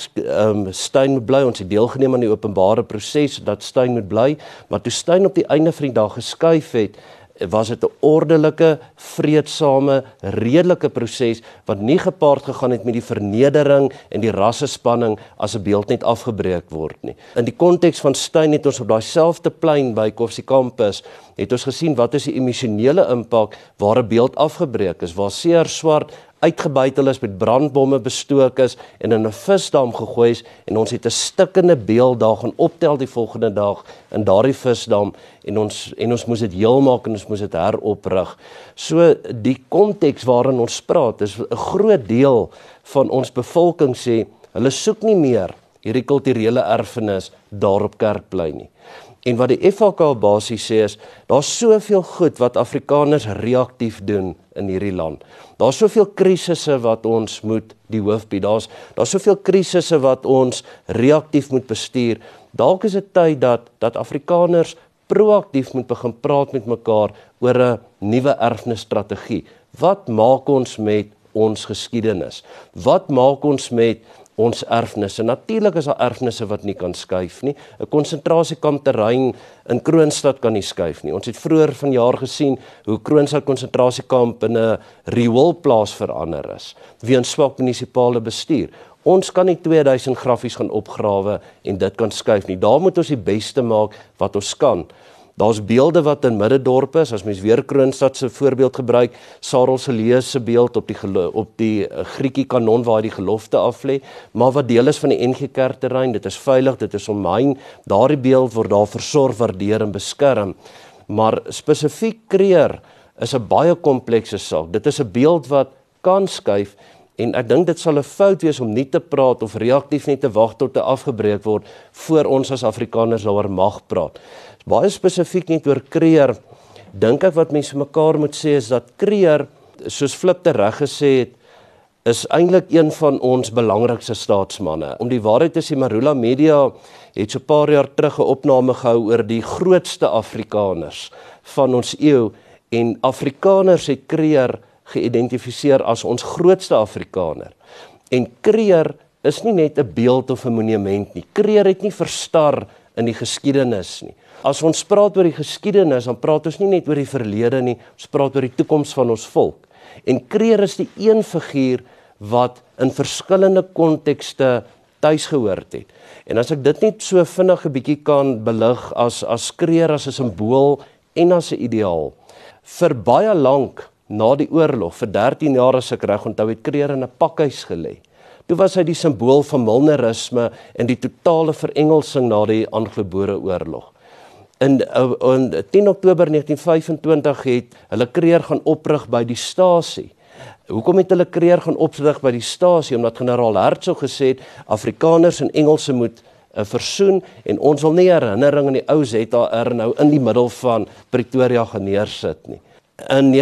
Steyn moet bly, ons het deelgeneem aan die openbare proses, dat Steyn moet bly, maar toe Steyn op die einde van die dag geskuif het, was dit 'n ordelike, vreedsame, redelike proses wat nie gepaard gegaan het met die vernedering en die rassespanning as 'n beeld net afgebreek word nie. In die konteks van Steyn het ons op daai selfde plein by Koffsie Kampus het ons gesien wat is die emosionele impak waar 'n beeld afgebreek is, waar Seer Swart uitgebuitel is, met brandbomme bestook is en in 'n visdam gegooi is, en ons het 'n stikkende beeld daar gaan optel die volgende dag in daardie visdam, en ons moes dit heel maak en ons moes dit heroprig. So die konteks waarin ons praat is 'n groot deel van ons bevolking sê hulle soek nie meer hierdie kulturele erfenis daar op Kerkplein nie. En wat die FHK basies sê is, daar's soveel goed wat Afrikaners reaktief doen in hierdie land. Daar's soveel krisisse wat ons moet die hoof bied. Daar's soveel krisisse wat ons reaktief moet bestuur. Dalk is dit tyd dat Afrikaners proaktief moet begin praat met mekaar oor 'n nuwe erfenisstrategie. Wat maak ons met ons geskiedenis? Wat maak ons met ons erfnisse? Natuurlik is daar erfnisse wat nie kan skuif nie. 'n Konsentrasiekamp terrein in Kroonstad kan nie skuif nie. Ons het vroeër vanjaar gesien hoe Kroonstad konsentrasiekamp in 'n rioolplaas verander is weens swak munisipale bestuur. Ons kan nie 2000 graffies gaan opgrawe en dit kan skuif nie. Daar moet ons die beste maak wat ons kan. Daar's beelde wat in Middendorp is, as mens weer Kroonstad se voorbeeld gebruik, Sarel se lees se beeld op die Grietjie kanon waar hy die gelofte aflê, maar wat deel is van die NG Kerk terrein, dit is veilig, dit is omheind, daardie beeld word daar versorg, waardeer en beskerm. Maar spesifiek Kreer is 'n baie komplekse saak. Dit is 'n beeld wat kan skuif, en ek dink dit sal 'n fout wees om nie te praat of reaktief net te wag tot dit afgebreek word voor ons as Afrikaners daaroor mag praat. Baie spesifiek net oor Kreer, dink ek wat mense vir mekaar moet sê is dat Kreer, soos Flip te reg gesê het, is eintlik een van ons belangrikste staatsmanne. Om die waarheid te sê, Marula Media het so 'n paar jaar terug 'n opname gehou oor die grootste Afrikaners van ons eeu, en Afrikaners het Kreer geïdentifiseer as ons grootste Afrikaner. En Kreer is nie net 'n beeld of 'n monument nie. Kreer het nie verstar in die geskiedenis nie. As ons praat oor die geskiedenis, dan praat ons nie net oor die verlede nie, ons praat oor die toekoms van ons volk. En Kreer is die een figuur wat in verskillende kontekste tuis gehoord het. En as ek dit net so vinnig 'n bietjie kan belig as Kreer as 'n simbool en as 'n ideaal. Vir baie lank na die oorlog, vir 13 jaar as ek reg onthou, het Kreer in 'n pakhuis gelê. Toe was hy die simbool van milnerisme en die totale verengelsing na die Anglo-Boereoorlog. In 10 Oktober 1925 het hulle Kreer gaan oprig by die stasie. Hoekom het hulle Kreer gaan oprig by die stasie? Omdat generaal Hertzog gesê het, Afrikaners en Engelse moet versoen, en ons wil nie herinnering aan die ou ZR nou in die middel van Pretoria gaan neersit nie. In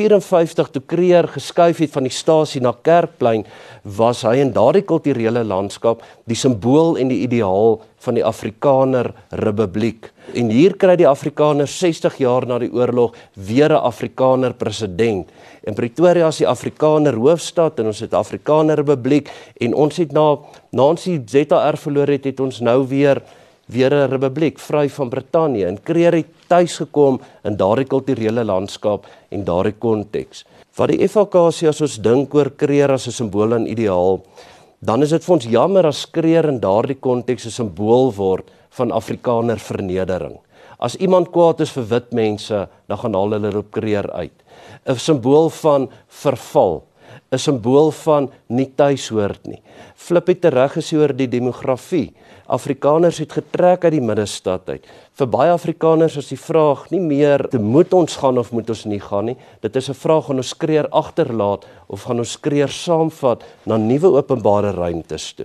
1954, toe Kreer geskuif het van die stasie na Kerkplein, was hy in daardie kulturele landskap die simbool en die ideaal van die Afrikaner Republiek. En hier kry die Afrikaners 60 jaar na die oorlog weer 'n Afrikaner president. En Pretoria is die Afrikaner hoofstad, en ons het 'n Afrikaner Republiek, en ons het na ons die ZR verloor het ons nou weer 'n republiek, vry van Brittanje. En Kreer het tuis gekom in daardie kulturele landskap en daardie konteks. Wat die FHK sê as ons dink oor Kreer as 'n simbool en ideaal, dan is dit vir ons jammer as Kreer in daardie konteks 'n simbool word van Afrikaner vernedering. As iemand kwaad is vir wit mense, dan gaan haal hulle op Kreer uit. 'n Simbool van verval, 'n simbool van nie tuis hoort nie. Flip het reg gesê oor die demografie. Afrikaners het getrek uit die middestad uit. Vir baie Afrikaners is die vraag nie meer, moet ons gaan of moet ons nie gaan nie. Dit is 'n vraag, gaan ons Kreer agterlaat of gaan ons Kreer saamvat na nuwe openbare ruimtes toe.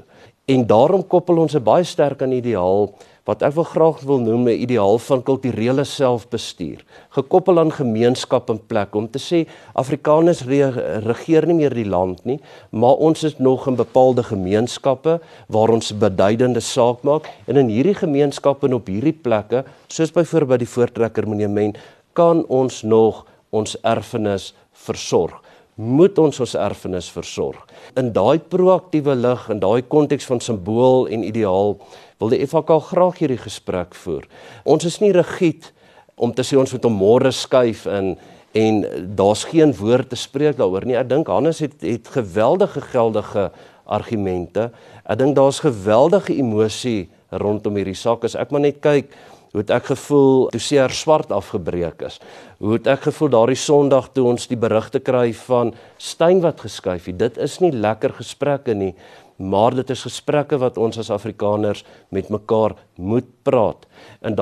En daarom koppel ons 'n baie sterk aan ideaal wat ek graag wil noem 'n ideaal van kulturele selfbestuur, gekoppel aan gemeenskap en plek, om te sê Afrikaners regeer nie meer die land nie, maar ons is nog in bepaalde gemeenskappe waar ons 'n beduidende saak maak, en in hierdie gemeenskappe en op hierdie plekke, soos byvoorbeeld die voortrekker Monument, kan ons nog ons erfenis versorg. Moet ons erfenis versorg. In daai proaktiewe lig, in daai konteks van simbool en ideaal, wil die FHK graag hierdie gesprek voer. Ons is nie rigied om te sê ons moet hom môre skuif en daar's geen woord te spreek daaroor nie. Ek dink Hannes het geweldige geldige argumente. Ek dink daar's geweldige emosie rondom hierdie saak. As ek maar net kyk, hoe het ek gevoel toe CR Swart afgebreek is? Hoe het ek gevoel daardie Sondag toe ons die berigte kry van Steyn wat geskuif het? Dit is nie lekker gesprekke nie, maar dit is gesprekke wat ons as Afrikaners met mekaar moet praat. En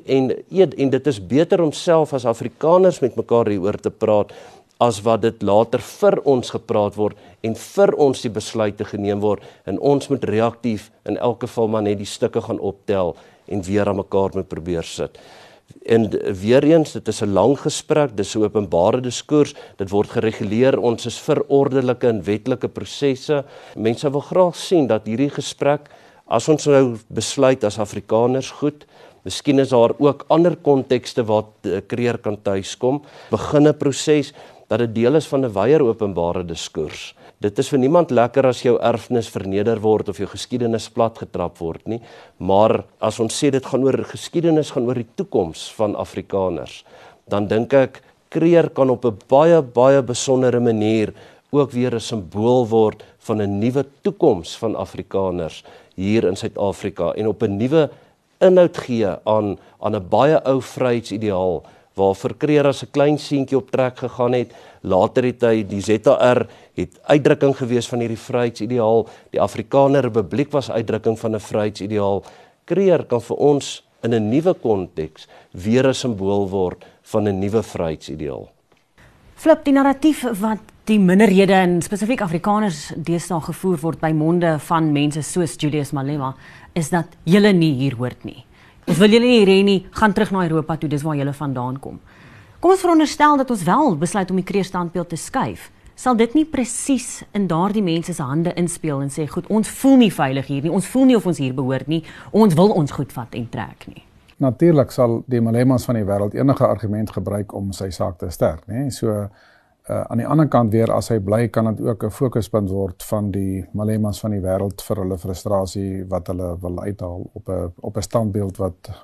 dit is beter om self as Afrikaners met mekaar hieroor te praat, as wat dit later vir ons gepraat word en vir ons die besluite geneem word, en ons moet reaktief in elke geval maar net die stukke gaan optel en weer aan mekaar moet probeer sit. En weer eens, dit is 'n lang gesprek, dis 'n openbare diskurs, dit word gereguleer, ons is vir ordelike en wetlike prosesse. Mense wil graag sien dat hierdie gesprek, as ons nou besluit as Afrikaners, goed, miskien is daar ook ander kontekste waar Kreer kan tuiskom, begin 'n proses, dat dit deel is van 'n wyeer openbare diskurs. Dit is vir niemand lekker as jou erfenis verneder word of jou geskiedenis platgetrap word nie, maar as ons sê dit gaan oor geskiedenis, gaan oor die toekoms van Afrikaners, dan dink ek Kreer kan op 'n baie besondere manier ook weer 'n simbool word van 'n nuwe toekoms van Afrikaners hier in Suid-Afrika en op 'n nuwe inhoud gee aan 'n baie ou vryheidsideaal waarvoor Kreer as 'n klein seentjie op trek gegaan het. Later het hy die ZR het uitdrukking gewees van hierdie vryheidsideaal. Die Afrikaner Republiek was uitdrukking van 'n vryheidsideaal. Kreer kan vir ons in 'n nuwe konteks weer 'n simbool word van 'n nuwe vryheidsideaal. Flip, die narratief wat die minderhede en spesifiek Afrikaners deesdae gevoer word by monde van mense soos Julius Malema, is dat julle nie hier hoort nie. Ons wil julle nie hier hê nie, gaan terug na Europa toe, dis waar julle vandaan kom. Kom ons veronderstel dat ons wel besluit om die Kreer standbeeld te skuif. Sal dit nie presies in daardie mense se hande inspeel en sê, goed, ons voel nie veilig hier nie, ons voel nie of ons hier behoort nie, ons wil ons goed vat en trek nie. Natuurlik sal die Malemas van die wêreld enige argument gebruik om sy saak te sterk, né? So aan die ander kant weer, as hy bly, kan dit ook 'n fokuspunt word van die Malemas van die wêreld vir hulle frustrasie wat hulle wil uithaal op 'n standbeeld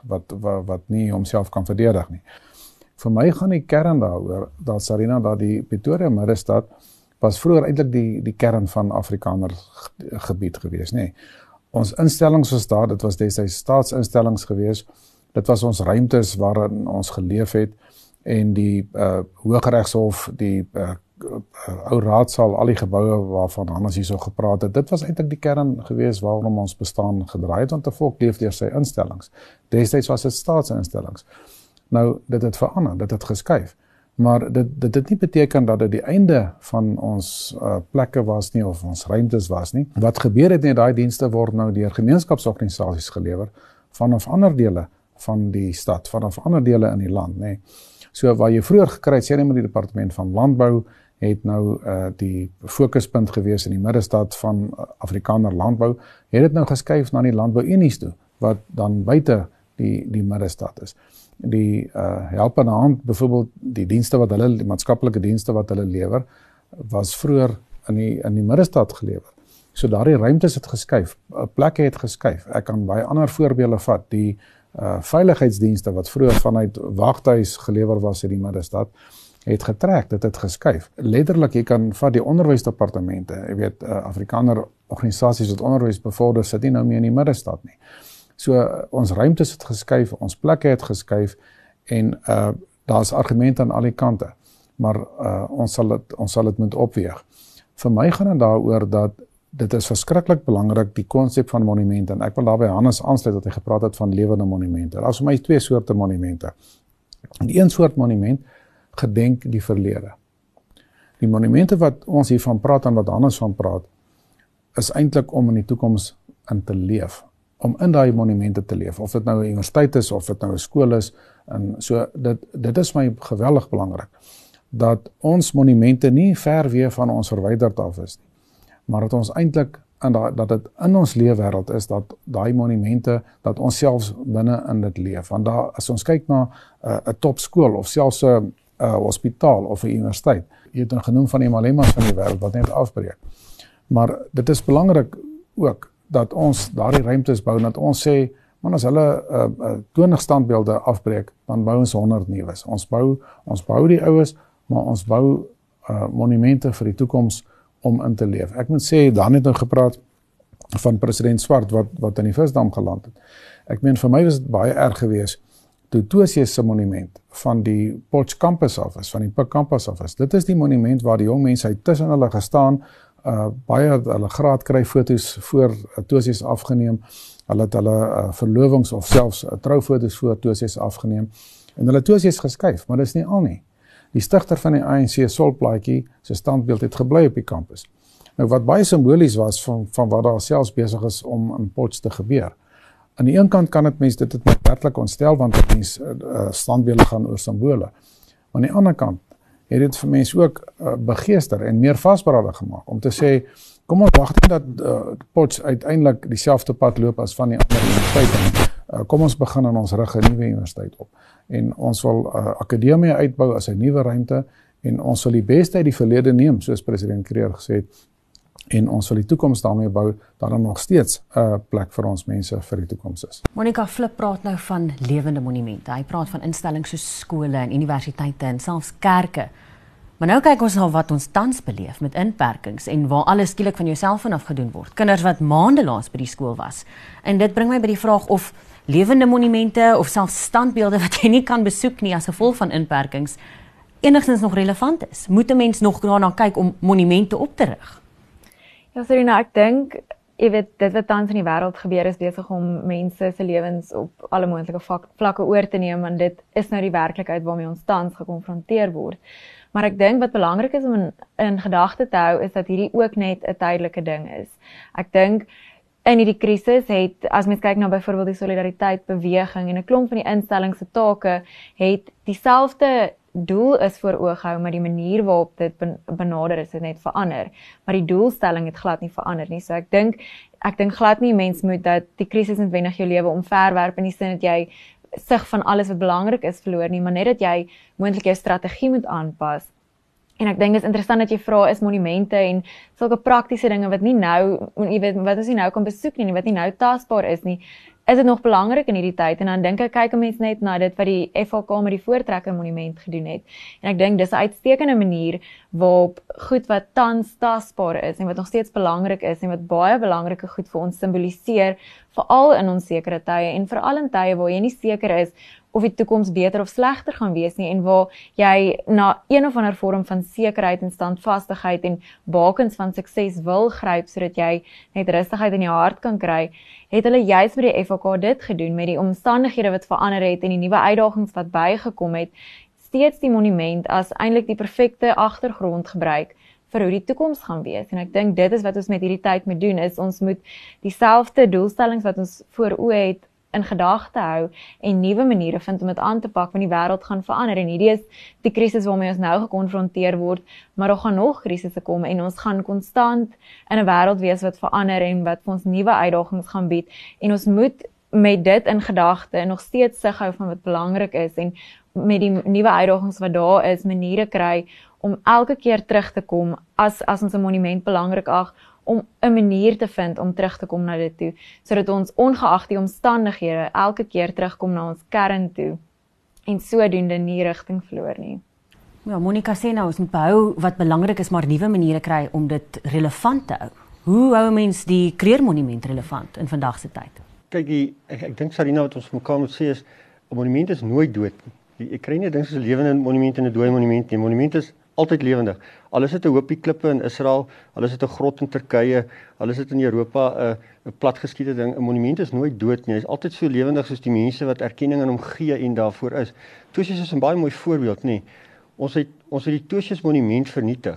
wat nie homself kan verdedig nie. Vir my gaan die kern daaroor dat Sarina, dat die Pretoria Middestad was vroeër eintlik die kern van Afrikaner gebied gewees, nê. Ons instellings was daar, dit was destyds staatsinstellings gewees. Dit was ons ruimtes waarin ons geleef het, en die Hooggeregshof, die ou raadsaal, al die geboue waarvan Hannes hierso gepraat het, dit was eintlik die kern gewees waarom ons bestaan gedraai het, want 'n volk leef deur sy instellings. Destyds was dit staatsinstellings. Nou, dit het verander, dit het geskuif. Maar dit het nie beteken dat dit die einde van ons plekke was nie, of ons ruimtes was nie. Wat gebeur het nie, daai dienste word nou deur gemeenskapsorganisasies gelewer, vanaf ander dele van die stad, vanaf ander dele in die land, nê. So waar jy vroeër gekry het, sê net met die departement van landbou, het nou die fokuspunt gewees in die middestad van Afrikaner landbou, het dit nou geskuif na die landbouunies toe, wat dan buite die middestad is. Die helpende hand, byvoorbeeld die dienste wat hulle, die maatskaplike dienste wat hulle lewer, was vroeër in die middestad gelewer. So daardie ruimtes het geskuif, plekke het geskuif. Ek kan baie ander voorbeelde vat, die veiligheidsdienste wat vroeër vanuit waghuis gelewer was in die middestad, het getrek, dit het geskuif. Letterlik, jy kan vat die onderwysdepartemente, jy weet, Afrikaner organisasies wat onderwys bevorder, sit nie nou meer in die middestad nie. So ons ruimtes het geskuif, ons plekke het geskuif, en daar's argumente aan al die kante, maar ons sal dit moet opweeg. Vir my gaan dit daaroor dat dit is verskriklik belangrik, die konsep van monumente, en ek wil daarby Hannes aansluit dat hy gepraat het van lewende monumente. Daar is vir my twee soorte monumente. Die een soort monument gedenk die verlede. Die monumente wat ons hiervan praat en wat Hannes van praat, is eintlik om in die toekoms in te leef, om in daai monumente te leef, of dit nou 'n universiteit is, of dit nou 'n skool is, en so, dit is my geweldig belangrik, dat ons monumente nie ver weer van ons verwyderd af is nie, maar dat ons eintlik, dat dit in ons leefwêreld is, dat daai monumente, dat ons selfs binne in dit leef, want daar, as ons kyk na 'n topskool, of selfs 'n hospitaal, of 'n universiteit, jy het nou genoem van die Malemas van die wêreld, wat net afbreek, maar dit is belangrik ook, dat ons daardie ruimtes bou, dat ons sê, man, as hulle 20 standbeelde afbreek, dan bou ons 100 nuus. Ons bou die oues, maar ons bou monumente vir die toekoms om in te leef. Ek moet sê, daar het nou gepraat van president Swart, wat in die Visdam geland het. Ek meen, vir my was dit baie erg geweest, toe Tosius se monument van die Potch campus af is, van die Pik campus af is. Dit is die monument waar die jong mense uit tussen hulle gestaan, baie hulle graad kry foto's voor Tosius afgeneem, hulle het hulle verlovings of selfs troufoto's voor Tosius afgeneem, en hulle Tosius geskuif, maar dit is nie al nie. Die stigter van die ANC, Solplaatjie, sy standbeeld het gebly op die kampus. Nou wat baie simbolies was van wat daar selfs besig is om in Potch te gebeur. Aan die een kant kan dit mense dit met werklik ontstel, want dit mense standbeelde gaan oor simbole. Maar aan die ander kant het dit vir mense ook begeester en meer vasberadig gemaak, om te sê, kom ons wag nie dat Potch uiteindelik dieselfde pad loop as van die ander universiteite. Kom ons begin aan ons rig 'n nuwe universiteit op. En ons wil akademie uitbou as 'n nuwe ruimte, en ons wil die beste uit die verlede neem, soos president Kreer gesê het, en ons wil die toekoms daarmee bou, dat daar nog steeds 'n plek vir ons mense vir die toekoms is. Monica Flip praat nou van lewende monumente. Hy praat van instellings soos skole en universiteite en selfs kerke. Maar nou kyk ons na wat ons tans beleef met inperkings en waar alles skielik van jou selfoon af gedoen word. Kinders wat maande laas by die skool was. En dit bring my by die vraag of lewende monumente of selfs standbeelde wat jy nie kan besoek nie as gevolg van inperkings enigstens nog relevant is. Moet 'n mens nog daarna kyk om monumente op te rig? Ja, Sarina, ek dink, jy weet, dit wat tans in die wêreld gebeur is besig om mense se lewens op alle moontlike vlakke oor te neem, want dit is nou die werklikheid waarmee ons tans gekonfronteer word. Maar ek dink wat belangrik is om in gedagte te hou, is dat hierdie ook net 'n tydelike ding is. Ek dink, in hierdie krisis het, as mens kyk na byvoorbeeld die solidariteit beweging en 'n klomp van die instellings se take, het dieselfde doel is voor oog gehou, maar die manier waarop dit benader is het net verander. Maar die doelstelling het glad nie verander nie. So ek dink glad nie mens moet dat die krisis noodwendig jou lewe omverwerp in die sin dat jy sig van alles wat belangrik is verloor nie, maar net dat jy moontlik jou strategie moet aanpas. En ek dink dit is interessant dat jy vra, is monumente en sulke praktiese dinge wat nie nou, jy weet, wat ons nie nou kan besoek nie, wat nie nou tasbaar is nie, is dit nog belangrik in hierdie tyd? En dan dink ek, kyk 'n mens net na dit wat die FHK met die Voortrekker monument gedoen het. En ek dink dis 'n uitstekende manier waarop goed wat tans tasbaar is en wat nog steeds belangrik is en wat baie belangrike goed vir ons simboliseer, veral in onsekere tye en veral in tye waar jy nie seker is of die toekoms beter of slegter gaan wees nie, en waar jy na een of ander vorm van sekerheid en standvastigheid en bakens van sukses wil gryp, sodat jy net rustigheid in jou hart kan kry, het hulle juist by die FHK dit gedoen, met die omstandighede wat verander het en die nuwe uitdagings wat bygekom het, steeds die monument as eintlik die perfekte agtergrond gebruik vir hoe die toekoms gaan wees. En ek dink dit is wat ons met hierdie tyd moet doen, is ons moet dieselfde doelstellings wat ons voor oë het in gedagte hou en nuwe maniere vind om dit aan te pak, want die wêreld gaan verander en hierdie is die krisis waarmee ons nou gekonfronteer word, maar daar gaan nog krisisse kom en ons gaan konstant in 'n wêreld wees wat verander en wat vir ons nuwe uitdagings gaan bied, en ons moet met dit in gedagte nog steeds sig hou van wat belangrik is en met die nuwe uitdagings wat daar is, maniere kry om elke keer terug te kom as ons 'n monument belangrik ag, om 'n manier te vind om terug te kom na dit toe, sodat ons ongeag die omstandighede elke keer terugkom na ons kern toe en sodoende nie rigting verloor nie. Ja, Monica sê nou, ons moet behou wat belangrik is, maar nuwe maniere kry om dit relevant te hou. Hoe hou 'n mens die Kreer monument relevant in vandag se tyd? Kyk, ek dink Sarina wat ons mekaar moet sê is, 'n monument is nooit dood nie. Ek kry nie dink soos 'n lewende monument en 'n dooie monument nie. 'n Monument is altyd lewendig. Al is dit 'n hoopie klippe in Israel, al is dit 'n grot in Turkye, al is dit in Europa 'n platgeskiede ding, 'n monument is nooit dood nie. Hy is altyd so lewendig soos die mense wat erkenning aan hom gee en daarvoor is. Tosius is 'n baie mooi voorbeeld, nê. Ons het die Tosius monument vernietig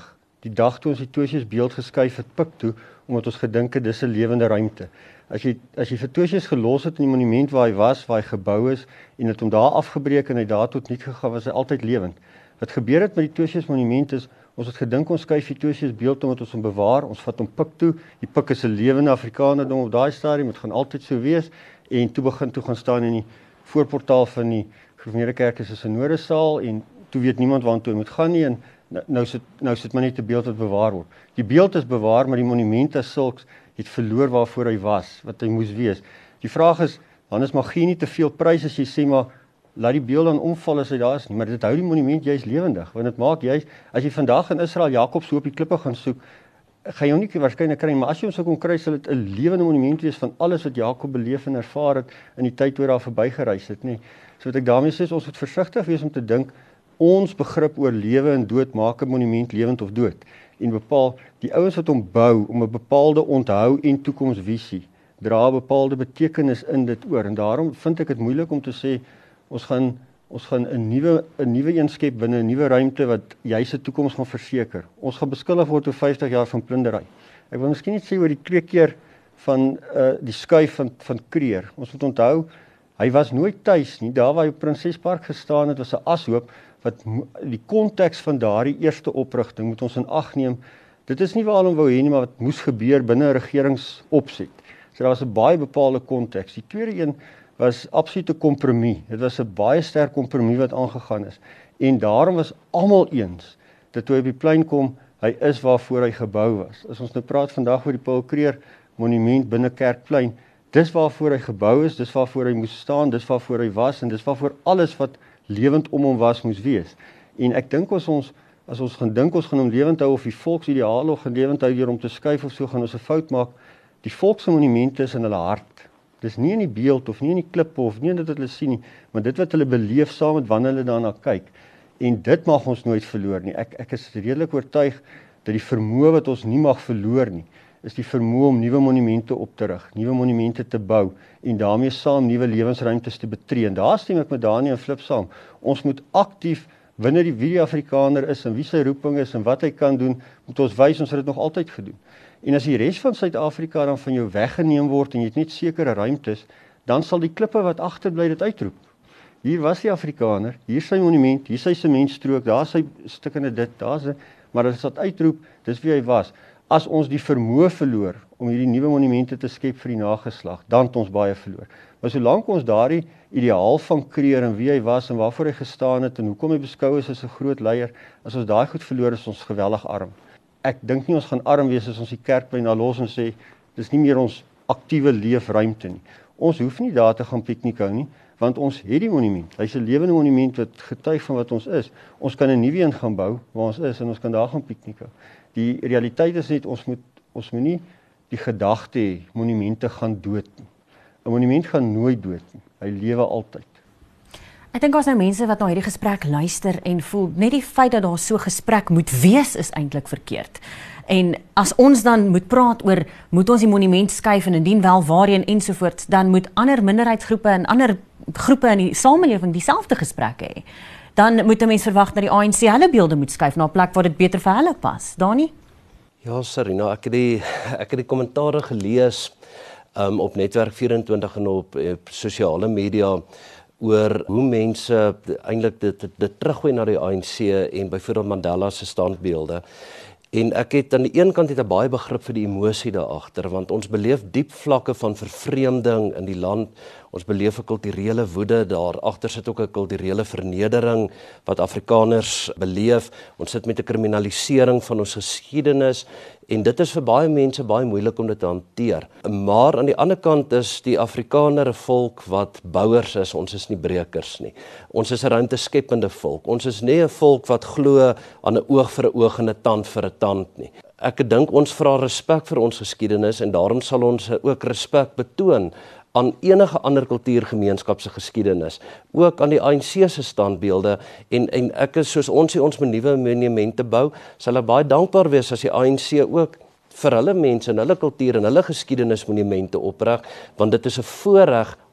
die dag toe ons die Tosius beeld geskuif het Pik toe, omdat ons gedink het dis 'n lewende ruimte. As jy vir Tosius gelos het in die monument waar hy was, waar hy gebou is, en het hom daar afgebreek en hy daar tot niet gegaan, was hy altyd lewend. Wat gebeur het met die Tosius monument is, ons het gedink ons skuif die Tosius beeld omdat ons hom bewaar, ons vat hom Pik toe, die Pik is 'n lewende Afrikanerdom op daai stadium, het gaan altyd so wees, en toe gaan staan in die voorportaal van die Gereformeerde Kerk is 'n synodesaal, en toe weet niemand waartoe hy moet gaan nie, en nou sit maar net 'n beeld wat bewaar word. Die beeld is bewaar, maar die monument as sulks het verloor waarvoor hy was, wat hy moes wees. Die vraag is, dan is magie nie te veel prys as jy sê, maar laat die beeld dan omval as hy daar is nie, maar dit hou die monument juist lewendig, want dit maak juist, as jy vandag in Israel Jakobs op die klippe gaan soek, gaan jy hom nie waarskynlik kry, maar as jy hom sou kon kry, sal dit 'n lewende monument wees van alles wat Jakob beleef en ervaar het in die tyd toe daar verbygereis het, nie. So wat ek daarmee sê, ons moet versigtig wees om te dink, ons begrip oor lewe en dood maak 'n monument lewend of dood, en bepaal, die ouens wat hom bou, om 'n bepaalde onthou en toekomsvisie, dra 'n bepaalde betekenis in dit oor, en daarom vind ek dit moeilik om te sê, ons gaan 'n nuwe een skep binne 'n nuwe ruimte wat juis 'n toekoms gaan verseker. Ons gaan beskuldig word oor 50 jaar van plundery. Ek wil miskien net sê oor die 2 keer van die skuif van Kreer. Ons moet onthou, hy was nooit tuis nie. Daar waar hy op Prinsespark gestaan het, was 'n ashoop wat die konteks van daardie eerste oprigting moet ons in ag neem. Dit is nie waar hom wou hê nie, maar wat moes gebeur binne 'n regeringsopset. So daar was 'n baie bepaalde konteks. Die tweede een was absolute kompromie. Dit was 'n baie sterk kompromie wat aangegaan is. En daarom was almal eens dat toe hy op die plein kom, hy is waarvoor hy gebou was. As ons nou praat vandag oor die Paul Kreer monument binne Kerkplein, dis waarvoor hy gebou is, dis waarvoor hy moes staan, dis waarvoor hy was, en dis waarvoor alles wat lewend om hom was moes wees. En ek dink as ons gaan dink ons gaan hom lewend hou, of die volksideale of gaan lewend hou deur om te skuif of so, gaan ons 'n fout maak. Die volksmonumente is in hulle hart. Dis nie in die beeld of nie in die klippe of nie in dit wat hulle sien nie, maar dit wat hulle beleef saam met wanneer hulle daarna kyk. En dit mag ons nooit verloor nie. Ek is redelik oortuig dat die vermoë wat ons nie mag verloor nie, is die vermoë om nuwe monumente op te rig, nuwe monumente te bou en daarmee saam nuwe lewensruimtes te betree. En daar stem ek met Dani en Flip saam. Ons moet aktief binne die wie die Afrikaner is en wie sy roeping is en wat hy kan doen, moet ons wys ons het dit nog altyd gedoen. En as die res van Suid-Afrika dan van jou weggeneem word en jy het net sekere ruimtes, dan sal die klippe wat agterbly dit uitroep. Hier was die Afrikaner, hier sy monument, hier sy sementstrook, daar sy stukkende dit, maar dit sal uitroep, dis wie hy was. As ons die vermoë verloor om hierdie nuwe monumente te skep vir die nageslag, dan het ons baie verloor. Maar solank ons daardie ideaal van Kreer en wie hy was en waarvoor hy gestaan het en hoekom hy beskou is as 'n groot leier, as ons daai goed verloor, is ons geweldig arm. Ek dink nie ons gaan arm wees as ons die Kerkplein daar los en sê, dis nie meer ons aktiewe leefruimte nie. Ons hoef nie daar te gaan piknik hou nie, want ons het die monument. Hy's 'n lewende monument wat getuig van wat ons is. Ons kan 'n nuwe een gaan bou waar ons is en ons kan daar gaan piknik hou. Die realiteit is net, ons moet nie die gedagte hê, monumente gaan dood nie. 'n Monument gaan nooit dood nie. Hy lewe altyd. Ek dink as nou mense wat na hierdie gesprek luister en voel, net die feit dat daar so gesprek moet wees is eintlik verkeerd. En as ons dan moet praat oor, moet ons die monument skuif en indien wel waarheen ensovoorts, dan moet ander minderheidsgroepe en ander groepe in die samelewing dieselfde gesprekke hê. Dan moet 'n mens verwag dat die ANC hulle beelde moet skuif na 'n plek waar dit beter vir hulle pas. Dani? Ja, Sarina, ek het die kommentare gelees op Netwerk 24 en op sosiale media oor hoe mense eintlik dit teruggooi na die ANC en byvoorbeeld Mandela se standbeelde. En ek het aan die een kant 'n baie begrip vir die emosie daar agter, want ons beleef diep vlakke van vervreemding in die land. Ons beleef 'n kulturele woede, daar agter sit ook 'n kulturele vernedering wat Afrikaners beleef. Ons sit met 'n kriminalisering van ons geskiedenis en dit is vir baie mense baie moeilik om dit te hanteer. Maar aan die ander kant is die Afrikaner 'n volk wat bouers is, ons is nie brekers nie. Ons is 'n ruimteskepende volk. Ons is nie 'n volk wat glo aan 'n oog vir 'n oog en 'n tand vir 'n tand nie. Ek dink ons vra respek vir ons geskiedenis en daarom sal ons ook respek betoon aan enige ander kultuurgemeenskap se geskiedenis, ook aan die ANC se standbeelde en ek is soos ons moet nuwe monumente bou, sal ek baie dankbaar wees as die ANC ook vir hulle mense en hulle kultuur en hulle geskiedenis monumente oprig, want dit is 'n voorreg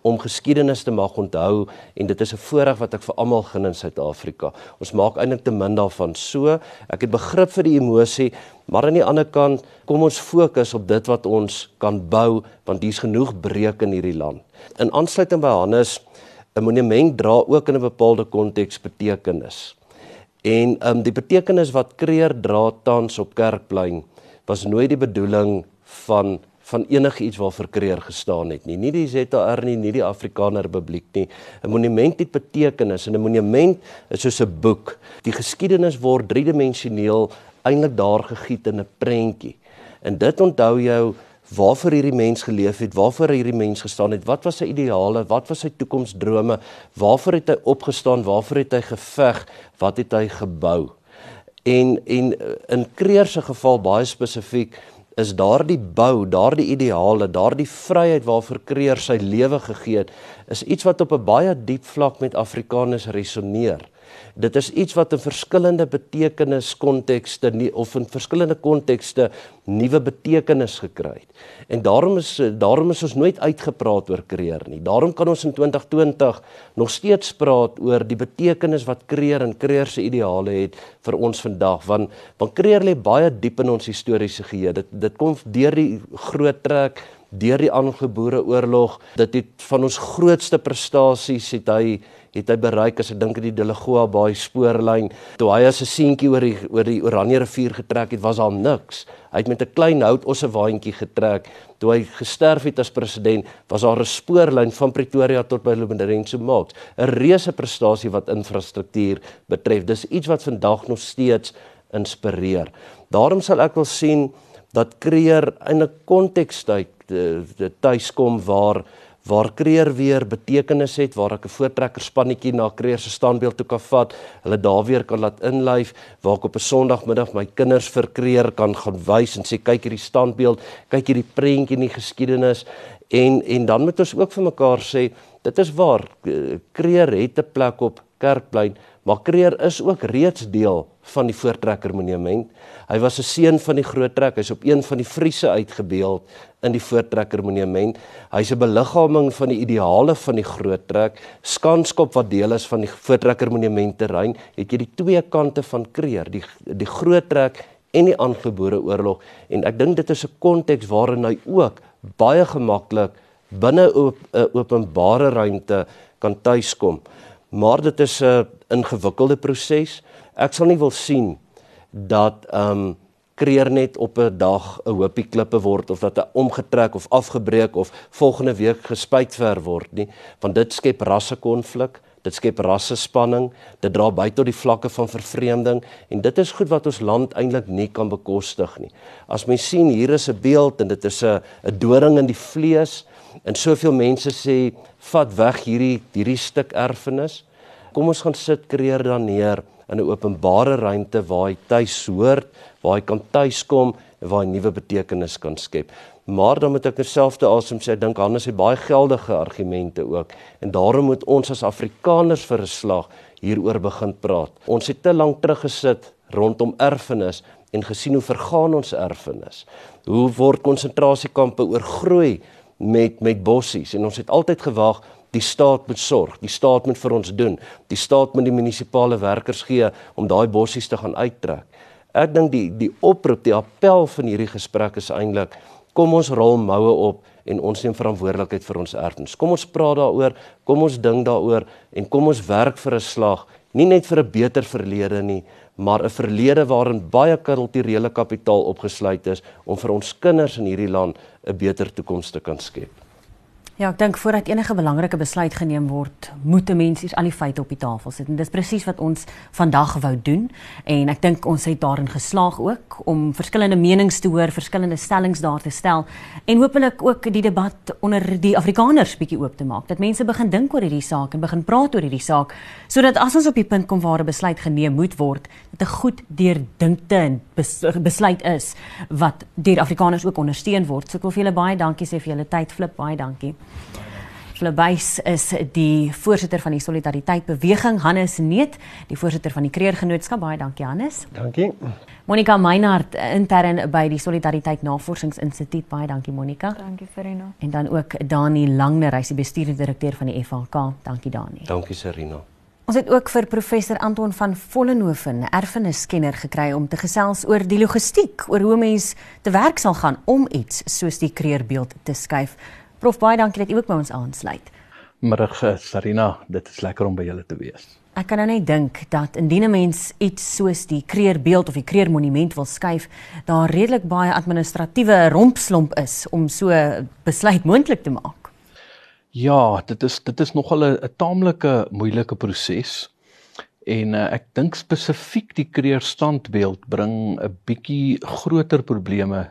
om geskiedenis te mag onthou en dit is 'n voorreg wat ek vir almal gun in Suid-Afrika. Ons maak eintlik te min daarvan. So, ek het begrip vir die emosie, maar aan die ander kant kom ons fokus op dit wat ons kan bou, want daar's genoeg breuk in hierdie land. In aansluiting by Hannes, 'n monument dra ook in 'n bepaalde konteks betekenis. En die betekenis wat Kreer dra tans op Kerkplein was nooit die bedoeling van enigiets waarvoor Kreer gestaan het nie. Nie die ZAR nie die Afrikaner Republiek nie. 'n Monument het betekenis en 'n monument is soos 'n boek. Die geskiedenis word driedimensioneel eintlik daar gegiet in 'n prentjie. En dit onthou jou waarvoor hierdie mens geleef het, waarvoor hierdie mens gestaan het, wat was sy ideale, wat was sy toekomsdrome, waarvoor het hy opgestaan, waarvoor het hy geveg, wat het hy gebou. En in Kreer se geval baie spesifiek is daardie bou, daardie ideale, daardie vryheid waarvoor Kreer sy lewe gegee het, is iets wat op 'n baie diep vlak met Afrikaners resoneer. Dit is iets wat in verskillende betekeniskontekste of in verskillende kontekste nuwe betekenis gekry het. En daarom is ons nooit uitgepraat oor Kreer nie. Daarom kan ons in 2020 nog steeds praat oor die betekenis wat Kreer en Kreer se ideale het vir ons vandag, want Kreer lê baie diep in ons historiese geheue. Dit kom deur die groot trek, deur die Anglo-Boereoorlog. Dit het van ons grootste prestasies het hy bereik, as ek dink aan die Delagoa Baai spoorlyn. Toe hy as 'n seentjie oor die Oranje rivier getrek het, was daar niks. Hy het met 'n klein hout-ossewaandjie getrek. Toe hy gesterf het as president, was daar 'n spoorlyn van Pretoria tot by Lorenzo Max. 'n Reuse prestasie wat infrastruktuur betref. Dis iets wat vandag nog steeds inspireer. Daarom sal ek wil sien dat Kreer in 'n konteks tuiskom waar Kreer weer betekenis het, waar ek 'n voortrekkerspannetjie na Kreer se standbeeld toe kan vat, hulle daar weer kan laat inlyf, waar ek op 'n Sondagmiddag my kinders vir Kreer kan gaan wys en sê, kyk hierdie standbeeld, kyk hierdie prentjie in die geskiedenis, en dan moet ons ook vir mekaar sê, dit is waar, Kreer het 'n plek op Kerkplein, maar Kreer is ook reeds deel van die Voortrekker Monument. Hy was 'n seun van die Groot Trek, hy's op een van die Friese uitgebeeld in die Voortrekker Monument. Hy's 'n beliggaaming van die ideale van die Groot Trek. Skanskop wat deel is van die Voortrekker Monument terrein, het jy die twee kante van Kreer, die Groot Trek en die Anglo-Boereoorlog. En ek dink dit is 'n konteks waarin hy ook baie gemaklik binne 'n openbare ruimte kan tuiskom. Maar dit is 'n ingewikkelde proses. Ek sal nie wil sien dat Kreer net op 'n dag 'n hoopie klippe word, of dat hy omgetrek of afgebreek of volgende week gespuitver word nie, want dit skep rassekonflik, dit skep rassespanning, dit dra by tot die vlakke van vervreemding, en dit is goed wat ons land eintlik nie kan bekostig nie. As mens sien, hier is 'n beeld en dit is 'n doring in die vlees, en soveel mense sê, vat weg hierdie stuk erfenis. Kom ons gaan sit Kreer dan neer in 'n openbare ruimte waar hy tuis hoort, waar hy kan tuiskom en waar hy nuwe betekenis kan skep. Maar dan moet ek terselfde asem sê, ek dink Hannes het baie geldige argumente ook, en daarom moet ons as Afrikaners vir 'n slag hieroor begin praat. Ons het te lank teruggesit rondom erfenis en gesien hoe vergaan ons erfenis. Hoe word konsentrasiekampe oorgroei met bossies, en ons het altyd gewag, die staat moet sorg, die staat moet vir ons doen, die staat moet die munisipale werkers gee om daai bossies te gaan uittrek. Ek dink die oproep, die appel van hierdie gesprek is eintlik, kom ons rol moue op en ons neem verantwoordelikheid vir ons erfenis. Kom ons praat daaroor, kom ons dink daaroor en kom ons werk vir 'n slag, nie net vir 'n beter verlede nie, maar 'n verlede waarin baie kulturele kapitaal opgesluit is om vir ons kinders in hierdie land 'n beter toekoms te kan skep. Ja, ek dink voordat enige belangrike besluit geneem word, moet 'n mens eers al die feite op die tafel sit. En dis presies wat ons vandag wou doen. En ek dink ons het daarin geslaag ook om verskillende menings te hoor, verskillende stellings daar te stel en hopelik ook die debat onder die Afrikaners bietjie oop te maak. Dat mense begin dink oor hierdie saak en begin praat oor hierdie saak, sodat as ons op die punt kom waar 'n besluit geneem moet word, dit 'n goed deurdinkte besluit is wat deur Afrikaners ook ondersteun word. So ek wil vir julle baie dankie sê vir julle tyd, Flip, baie dankie. Flibuys is die voorsitter van die Solidariteit Beweging, Hannes Neet, die voorsitter van die Kreergenootskap. Baie dankie Hannes. Dankie. Monica Meinhardt, intern by die Solidariteit Navorsingsinstituut. Baie dankie Monica. Dankie Serena. En dan ook Dani Langner, hy is die bestuurende direkteur van die FHK. Dankie Dani. Dankie Serena. Ons het ook vir professor Anton van Vollenhoven, erfeniskenner, gekry om te gesels oor die logistiek, oor hoe mens te werk sal gaan om iets soos die kreerbeeld te skuif. Prof, baie dankie dat u ook by ons aansluit. Middag Sarina, dit is lekker om by julle te wees. Ek kan nou net dink dat indien 'n mens iets soos die kreerbeeld of die kreermonument wil skuif, daar redelik baie administratiewe rompslomp is om so 'n besluit moontlik te maak. Ja, dit is nogal 'n taamlike moeilike proses. En ek dink spesifiek die kreerstandbeeld bring 'n bietjie groter probleme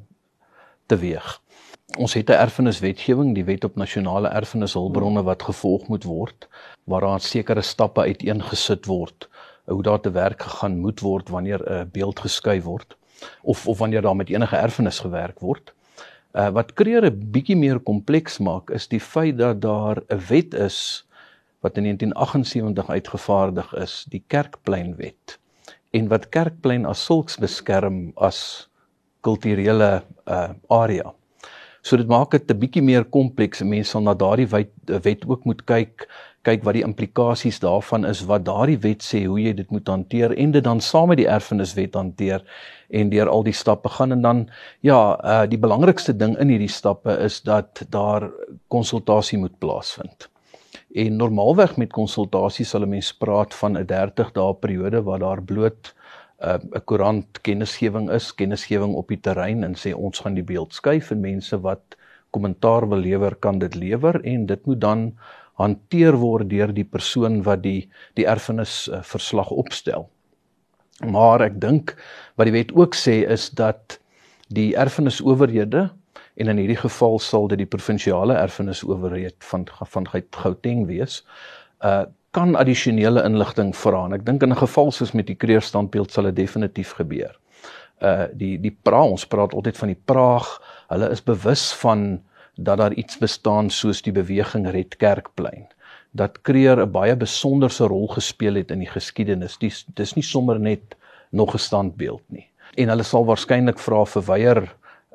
teweeg. Ons het 'n erfeniswetgewing, die Wet op Nasionale Erfenishulpbronne wat gevolg moet word, waaraan sekere stappe uiteengesit word, hoe daar te werk gegaan moet word wanneer 'n beeld geskuif word, of wanneer daar met enige erfenis gewerk word. Wat kreer 'n bietjie meer kompleks maak, is die feit dat daar 'n wet is, wat in 1978 uitgevaardig is, die Kerkpleinwet, en wat Kerkplein as sulks beskerm as kulturele area. So dit maak dit 'n bietjie meer kompleks. Mense sal na daardie wet ook moet kyk wat die implikasies daarvan is, wat daardie wet sê, hoe jy dit moet hanteer, en dit dan saam met die erfeniswet hanteer, en deur al die stappe gaan, en dan, ja, die belangrikste ding in hierdie stappe is dat daar konsultasie moet plaasvind. En normaalweg met konsultasie sal 'n mens praat van 'n 30 dae periode, waar daar bloot 'n koerant kennisgewing op die terrein, en sê ons gaan die beeld skuif, en mense wat kommentaar wil lewer, kan dit lewer, en dit moet dan hanteer word deur die persoon wat die erfenisverslag opstel. Maar ek dink, wat die wet ook sê, is dat die erfenisowerhede, en in hierdie geval sal dit die provinsiale erfenisowerheid van Gauteng wees, kan addisionele inligting vra. En ek dink in 'n geval soos met die kreerstandbeeld sal dit definitief gebeur. Ons praat altyd van die Praag, hulle is bewus van dat daar iets bestaan soos die beweging Red Kerkplein. Dat kreer 'n baie besonderse rol gespeel het in die geskiedenis. Dis nie sommer net nog 'n standbeeld nie. En hulle sal waarskynlik vra vir weier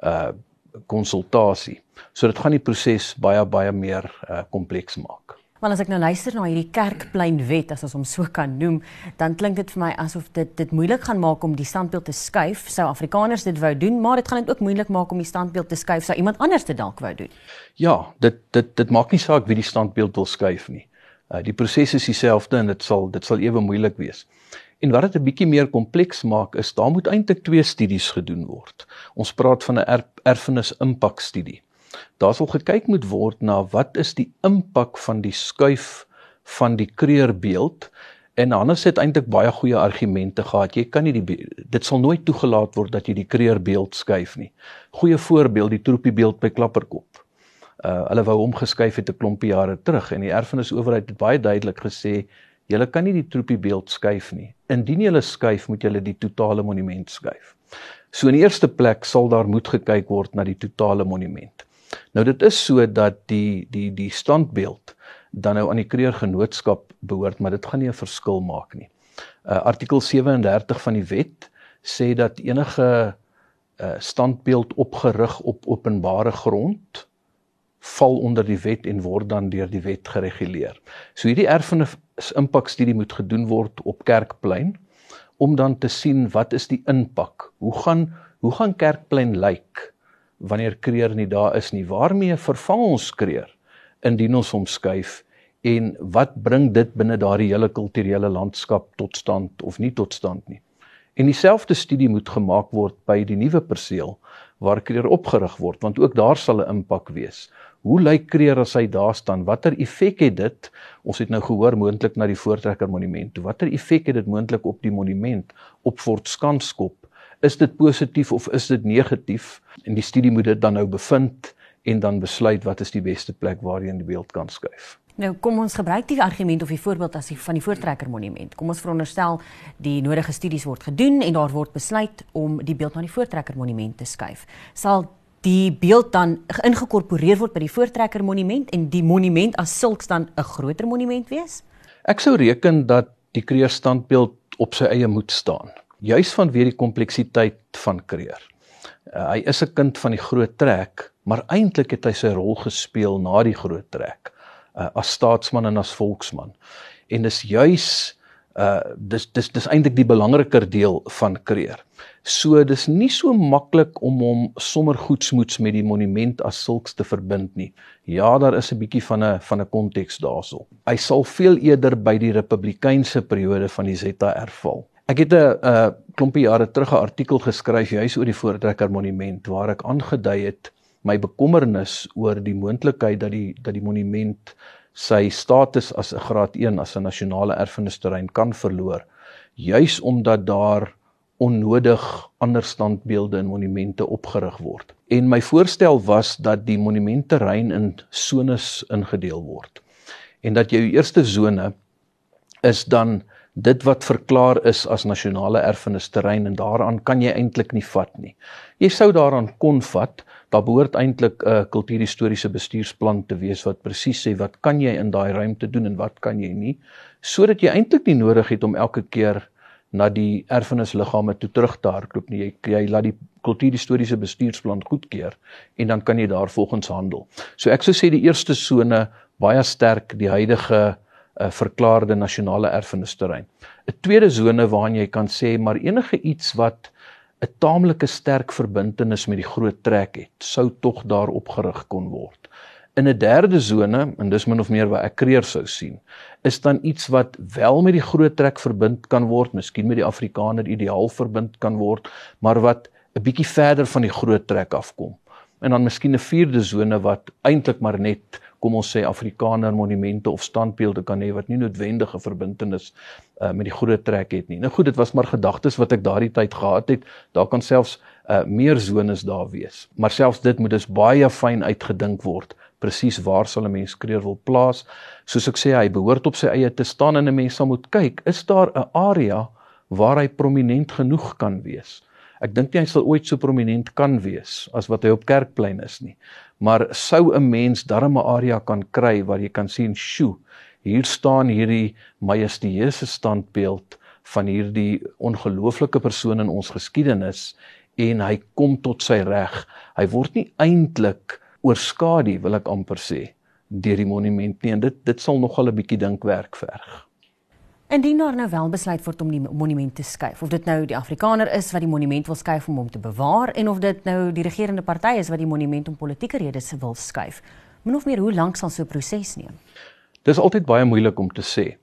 konsultasie. So dit gaan die proses baie meer kompleks maak. Wel, as ek nou luister na hierdie Kerkpleinwet, as ons hom so kan noem, dan klink dit vir my asof dit moeilik gaan maak om die standbeeld te skuif. Sou Afrikaners dit wou doen, maar dit gaan dit ook moeilik maak om die standbeeld te skuif, sou iemand anders dit dalk wou doen. Ja, dit maak nie saak wie die standbeeld wil skuif nie. Die proses is dieselfde, en dit sal ewe moeilik wees. En wat dit 'n bietjie meer kompleks maak, is daar moet eintlik 2 studies gedoen word. Ons praat van 'n erfenis-impakstudie. Daar sal gekyk moet word na wat is die impak van die skuif van die kreerbeeld, en Hannes het eintlik baie goeie argumente gehad. Jy kan nie dit sal nooit toegelaat word dat jy die kreerbeeld skuif nie. Goeie voorbeeld, die troepiebeeld by Klapperkop. Hulle wou omgeskuif het 'n klompie jare terug, en die erfenisowerheid het baie duidelik gesê, julle kan nie die troepiebeeld skuif nie. Indien julle skuif, moet julle die totale monument skuif. So in die eerste plek sal daar moet gekyk word na die totale monument. Nou dit is so dat die standbeeld dan nou aan die Kreergenootskap behoort, maar dit gaan nie 'n verskil maak nie. Artikel 37 van die wet sê dat enige standbeeld opgerig op openbare grond val onder die wet en word dan deur die wet gereguleer. So hierdie erfenis-impakstudie moet gedoen word op Kerkplein, om dan te sien wat is die impak. Hoe gaan Kerkplein lyk wanneer kreer nie daar is nie? Waarmee vervang ons kreer indien ons hom skuif, en wat bring dit binne daardie hele kulturele landskap tot stand of nie tot stand nie? En dieselfde studie moet gemaak word by die nuwe perseel waar kreer opgerig word, want ook daar sal 'n impak wees. Hoe lyk kreer as hy daar staan? Watter effek het dit? Ons het nou gehoor moontlik na die Voortrekker Monument. Watter effek het dit moontlik op die monument, op Fort Skanskop? Is dit positief of is dit negatief? En die studie moet dit dan nou bevind en dan besluit wat is die beste plek waarheen die beeld kan skuif. Nou kom ons gebruik die argument of die voorbeeld as die van die Voortrekker Monument. Kom ons veronderstel die nodige studies word gedoen en daar word besluit om die beeld na die Voortrekker Monument te skuif. Sal die beeld dan ingekorporeer word by die Voortrekker Monument en die monument as sulks dan 'n groter monument wees? Ek sou reken dat die Kreer standbeeld op sy eie moet staan, juis vanweë die kompleksiteit van Kreer. Hy is 'n kind van die Groot Trek, maar eintlik het hy sy rol gespeel na die Groot Trek, as staatsman en as volksman. En dis juis dis eintlik die belangriker deel van Kreer. So dis nie so maklik om hom sommer goedsmoeds met die monument as sulks te verbind nie. Ja, daar is 'n bietjie van 'n konteks daarso. Hy sal veel eerder by die republikeinse periode van die ZR val. Ek het 'n klompie jare terug 'n artikel geskryf juis oor die Voortrekker Monument waar ek aangedui het my bekommernis oor die moontlikheid dat die monument sy status as 'n graad 1 as 'n nasionale erfenisterrein kan verloor, juis omdat daar onnodig ander standbeelde en monumente opgerig word. En my voorstel was dat die monumentterrein in sones ingedeel word. En dat jou eerste sone is dan dit wat verklaar is as nasionale erfenisterrein en daaraan kan jy eintlik nie vat nie. Jy sou daaraan kon vat, daar behoort eintlik 'n kultuurhistoriese bestuursplan te wees wat presies sê wat kan jy in daai ruimte doen en wat kan jy nie, sodat jy eintlik nie nodig het om elke keer na die erfenisliggame toe terug te hardloop nie. Jy laat die kultuurhistoriese bestuursplan goedkeur en dan kan jy daar volgens handel. So ek sou sê die eerste sone baie sterk die huidige verklaarde nasionale erfenisterrein. 'n tweede sone waarin jy kan sê maar enige iets wat 'n taamlike sterk verbintenis met die Groot Trek het, sou tog daar opgerig kon word. In 'n derde sone, en dis min of meer wat ek Kreer sou sien, is dan iets wat wel met die Groot Trek verbind kan word, miskien met die Afrikaner ideaal verbind kan word, maar wat 'n bietjie verder van die Groot Trek afkom. En dan miskien 'n vierde sone wat eintlik maar net, kom ons sê Afrikaner monumente of standbeelde kan hê wat nie noodwendige verbintenis met die Groot Trek het nie. Nou goed, dit was maar gedagtes wat ek daardie tyd gehad het. Daar kan selfs meer sones daar wees. Maar selfs dit moet dus baie fyn uitgedink word. Presies waar sal 'n mens Kreer wil plaas? Soos ek sê, hy behoort op sy eie te staan en 'n mens sal moet kyk, is daar 'n area waar hy prominent genoeg kan wees? Ek dink nie hy sal ooit so prominent kan wees as wat hy op Kerkplein is nie. Maar sou 'n mens darm 'n area kan kry waar jy kan sien, sjoe, hier staan hierdie majestueuse standbeeld van hierdie ongelooflike persoon in ons geskiedenis en hy kom tot sy reg. Hy word nie eintlik oorskadu, wil ek amper sê, deur die monument nie en dit sal nogal 'n bietjie dinkwerk verg. Indien daar nou wel besluit word om die monument te skuif, of dit nou die Afrikaner is wat die monument wil skuif om hom te bewaar en of dit nou die regerende party is wat die monument om politieke redes wil skuif, min of meer hoe lank sal so 'n proses neem? Dis altyd baie moeilik om te sê.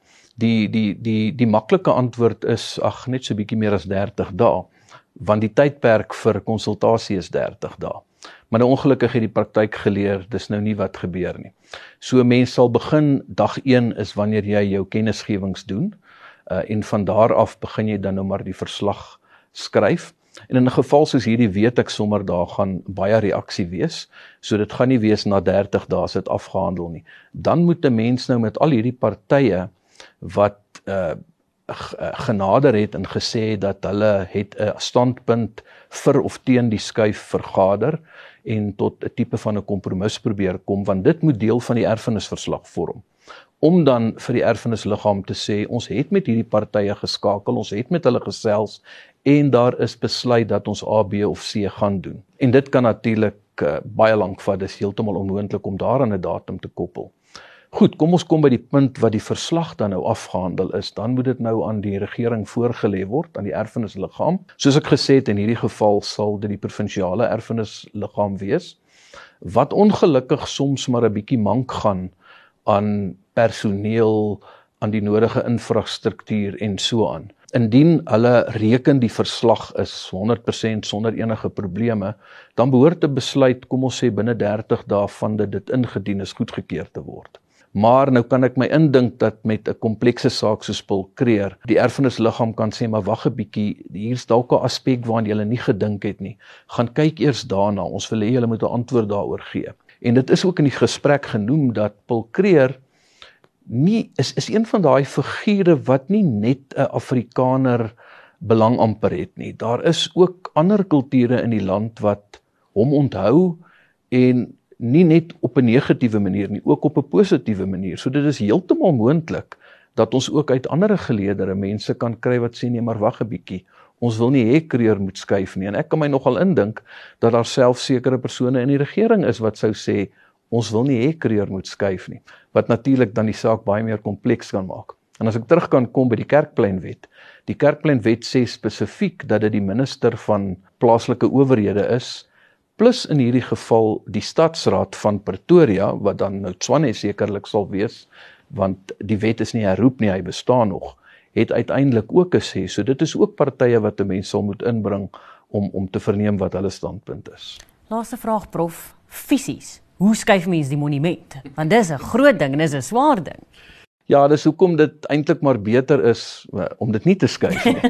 Die maklike antwoord is net so bietjie meer as 30 dae, want die tydperk vir konsultasie is 30 dae. Maar nou ongelukkig het die praktyk geleer, dis nou nie wat gebeur nie. So mens sal begin, dag 1 is wanneer jy jou kennisgewings doen, en van daar af begin jy dan nou maar die verslag skryf. En in 'n geval soos hierdie weet ek sommer daar gaan baie reaksie wees, so dit gaan nie wees na 30 dae as dit afgehandel nie. Dan moet 'n mens nou met al hierdie partye wat genader het en gesê dat hulle het 'n standpunt vir of teen die skuif vergader en tot 'n tipe van 'n kompromis probeer kom, want dit moet deel van die erfenisverslag vorm. Om dan vir die erfenisliggaam te sê, ons het met hierdie partye geskakel, ons het met hulle gesels en daar is besluit dat ons A, B of C gaan doen. En dit kan natuurlik baie lank vat, dis heeltemal onmoontlik om daaraan 'n datum te koppel. Goed, kom ons kom by die punt wat die verslag dan nou afgehandel is, dan moet dit nou aan die regering voorgelê word, aan die erfenisliggaam. Soos ek gesê het, in hierdie geval sal dit die provinsiale erfenisliggaam wees, wat ongelukkig soms maar 'n bietjie mank gaan aan personeel, aan die nodige infrastruktuur en so aan. Indien hulle reken die verslag is 100% sonder enige probleme, dan behoort 'n besluit, kom ons sê binne 30 dae van dit ingedien is, goedgekeur te word. Maar nou kan ek my indink dat met 'n komplekse saak soos Paul Kreer, die erfenisliggaam kan sê, maar wag 'n bietjie, hier's dalk 'n aspek waaraan jy nie gedink het nie. Gaan kyk eers daarna, ons wil hê julle moet 'n antwoord daaroor gee. En dit is ook in die gesprek genoem dat Paul Kreer is een van daai figure wat nie net 'n Afrikaner belang amper het nie. Daar is ook ander kulture in die land wat hom onthou en nie net op 'n negatiewe manier nie, ook op 'n positiewe manier. So dit is heeltemal moontlik dat ons ook uit ander geleedere mense kan kry wat sê nee, maar wag 'n bietjie. Ons wil nie hê Kreer moet skuif nie. En ek kan my nogal indink dat daar self sekere persone in die regering is wat sou sê ons wil nie hê Kreer moet skuif nie. Wat natuurlik dan die saak baie meer kompleks kan maak. En as ek terug kan kom by die Kerkpleinwet. Die Kerkpleinwet sê spesifiek dat dit die minister van plaaslike owerhede is, plus in hierdie geval die stadsraad van Pretoria, wat dan nou Tshwane sekerlik sal wees, want die wet is nie herroep nie, hy bestaan nog, het uiteindelik ook gesê. So dit is ook partye wat 'n mens sal moet inbring om te verneem wat hulle standpunt is. Laaste vraag prof, fisies. Hoe skuif mens die monument? Want dis 'n groot ding en dis 'n swaar ding. Ja, dis hoekom dit eintlik maar beter is om dit nie te skuif nie.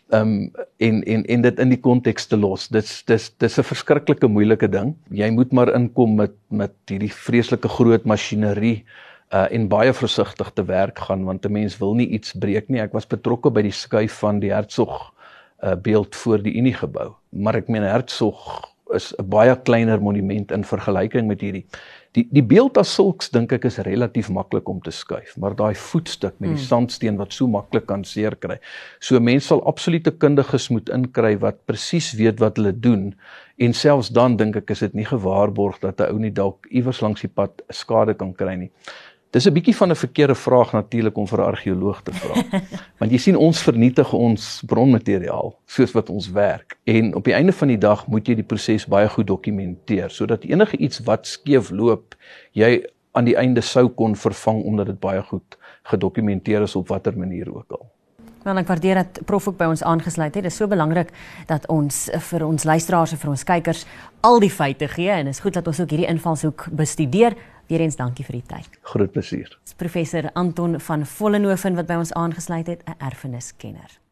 En dit in die konteks te los. Dis 'n verskriklike moeilike ding. Jy moet maar inkom met hierdie vreeslike groot masjinerie en baie versigtig te werk gaan, want 'n mens wil nie iets breek nie. Ek was betrokke by die skuif van die Hertzog beeld voor die Unie gebou, maar ek meen Hertzog is 'n baie kleiner monument in vergelyking met hierdie. Die beeld as sulks dink ek is relatief maklik om te skuif, maar daai voetstuk met die sandsteen wat so maklik kan seer kry. So mense sal absolute kundiges moet inkry wat presies weet wat hulle doen, en selfs dan dink ek is dit nie gewaarborg dat 'n ou nie dalk iewers langs die pad skade kan kry nie. Dis 'n bietjie van 'n verkeerde vraag natuurlik om vir 'n argeoloog te vra. Want jy sien ons vernietig ons bronmateriaal soos wat ons werk. En op die einde van die dag moet jy die proses baie goed dokumenteer sodat enige iets wat skeef loop, jy aan die einde sou kon vervang omdat dit baie goed gedokumenteer is op watter manier ook al. Wel, ek waardeer dat prof ook by ons aangesluit het. Dit is so belangrik dat ons vir ons luisteraars en vir ons kykers al die feite gee en is goed dat ons ook hierdie invalshoek bestudeer. Weereens dankie vir die tyd. Groot plesier. Professor Anton van Vollenhoven wat by ons aangesluit het, 'n erfeniskenner.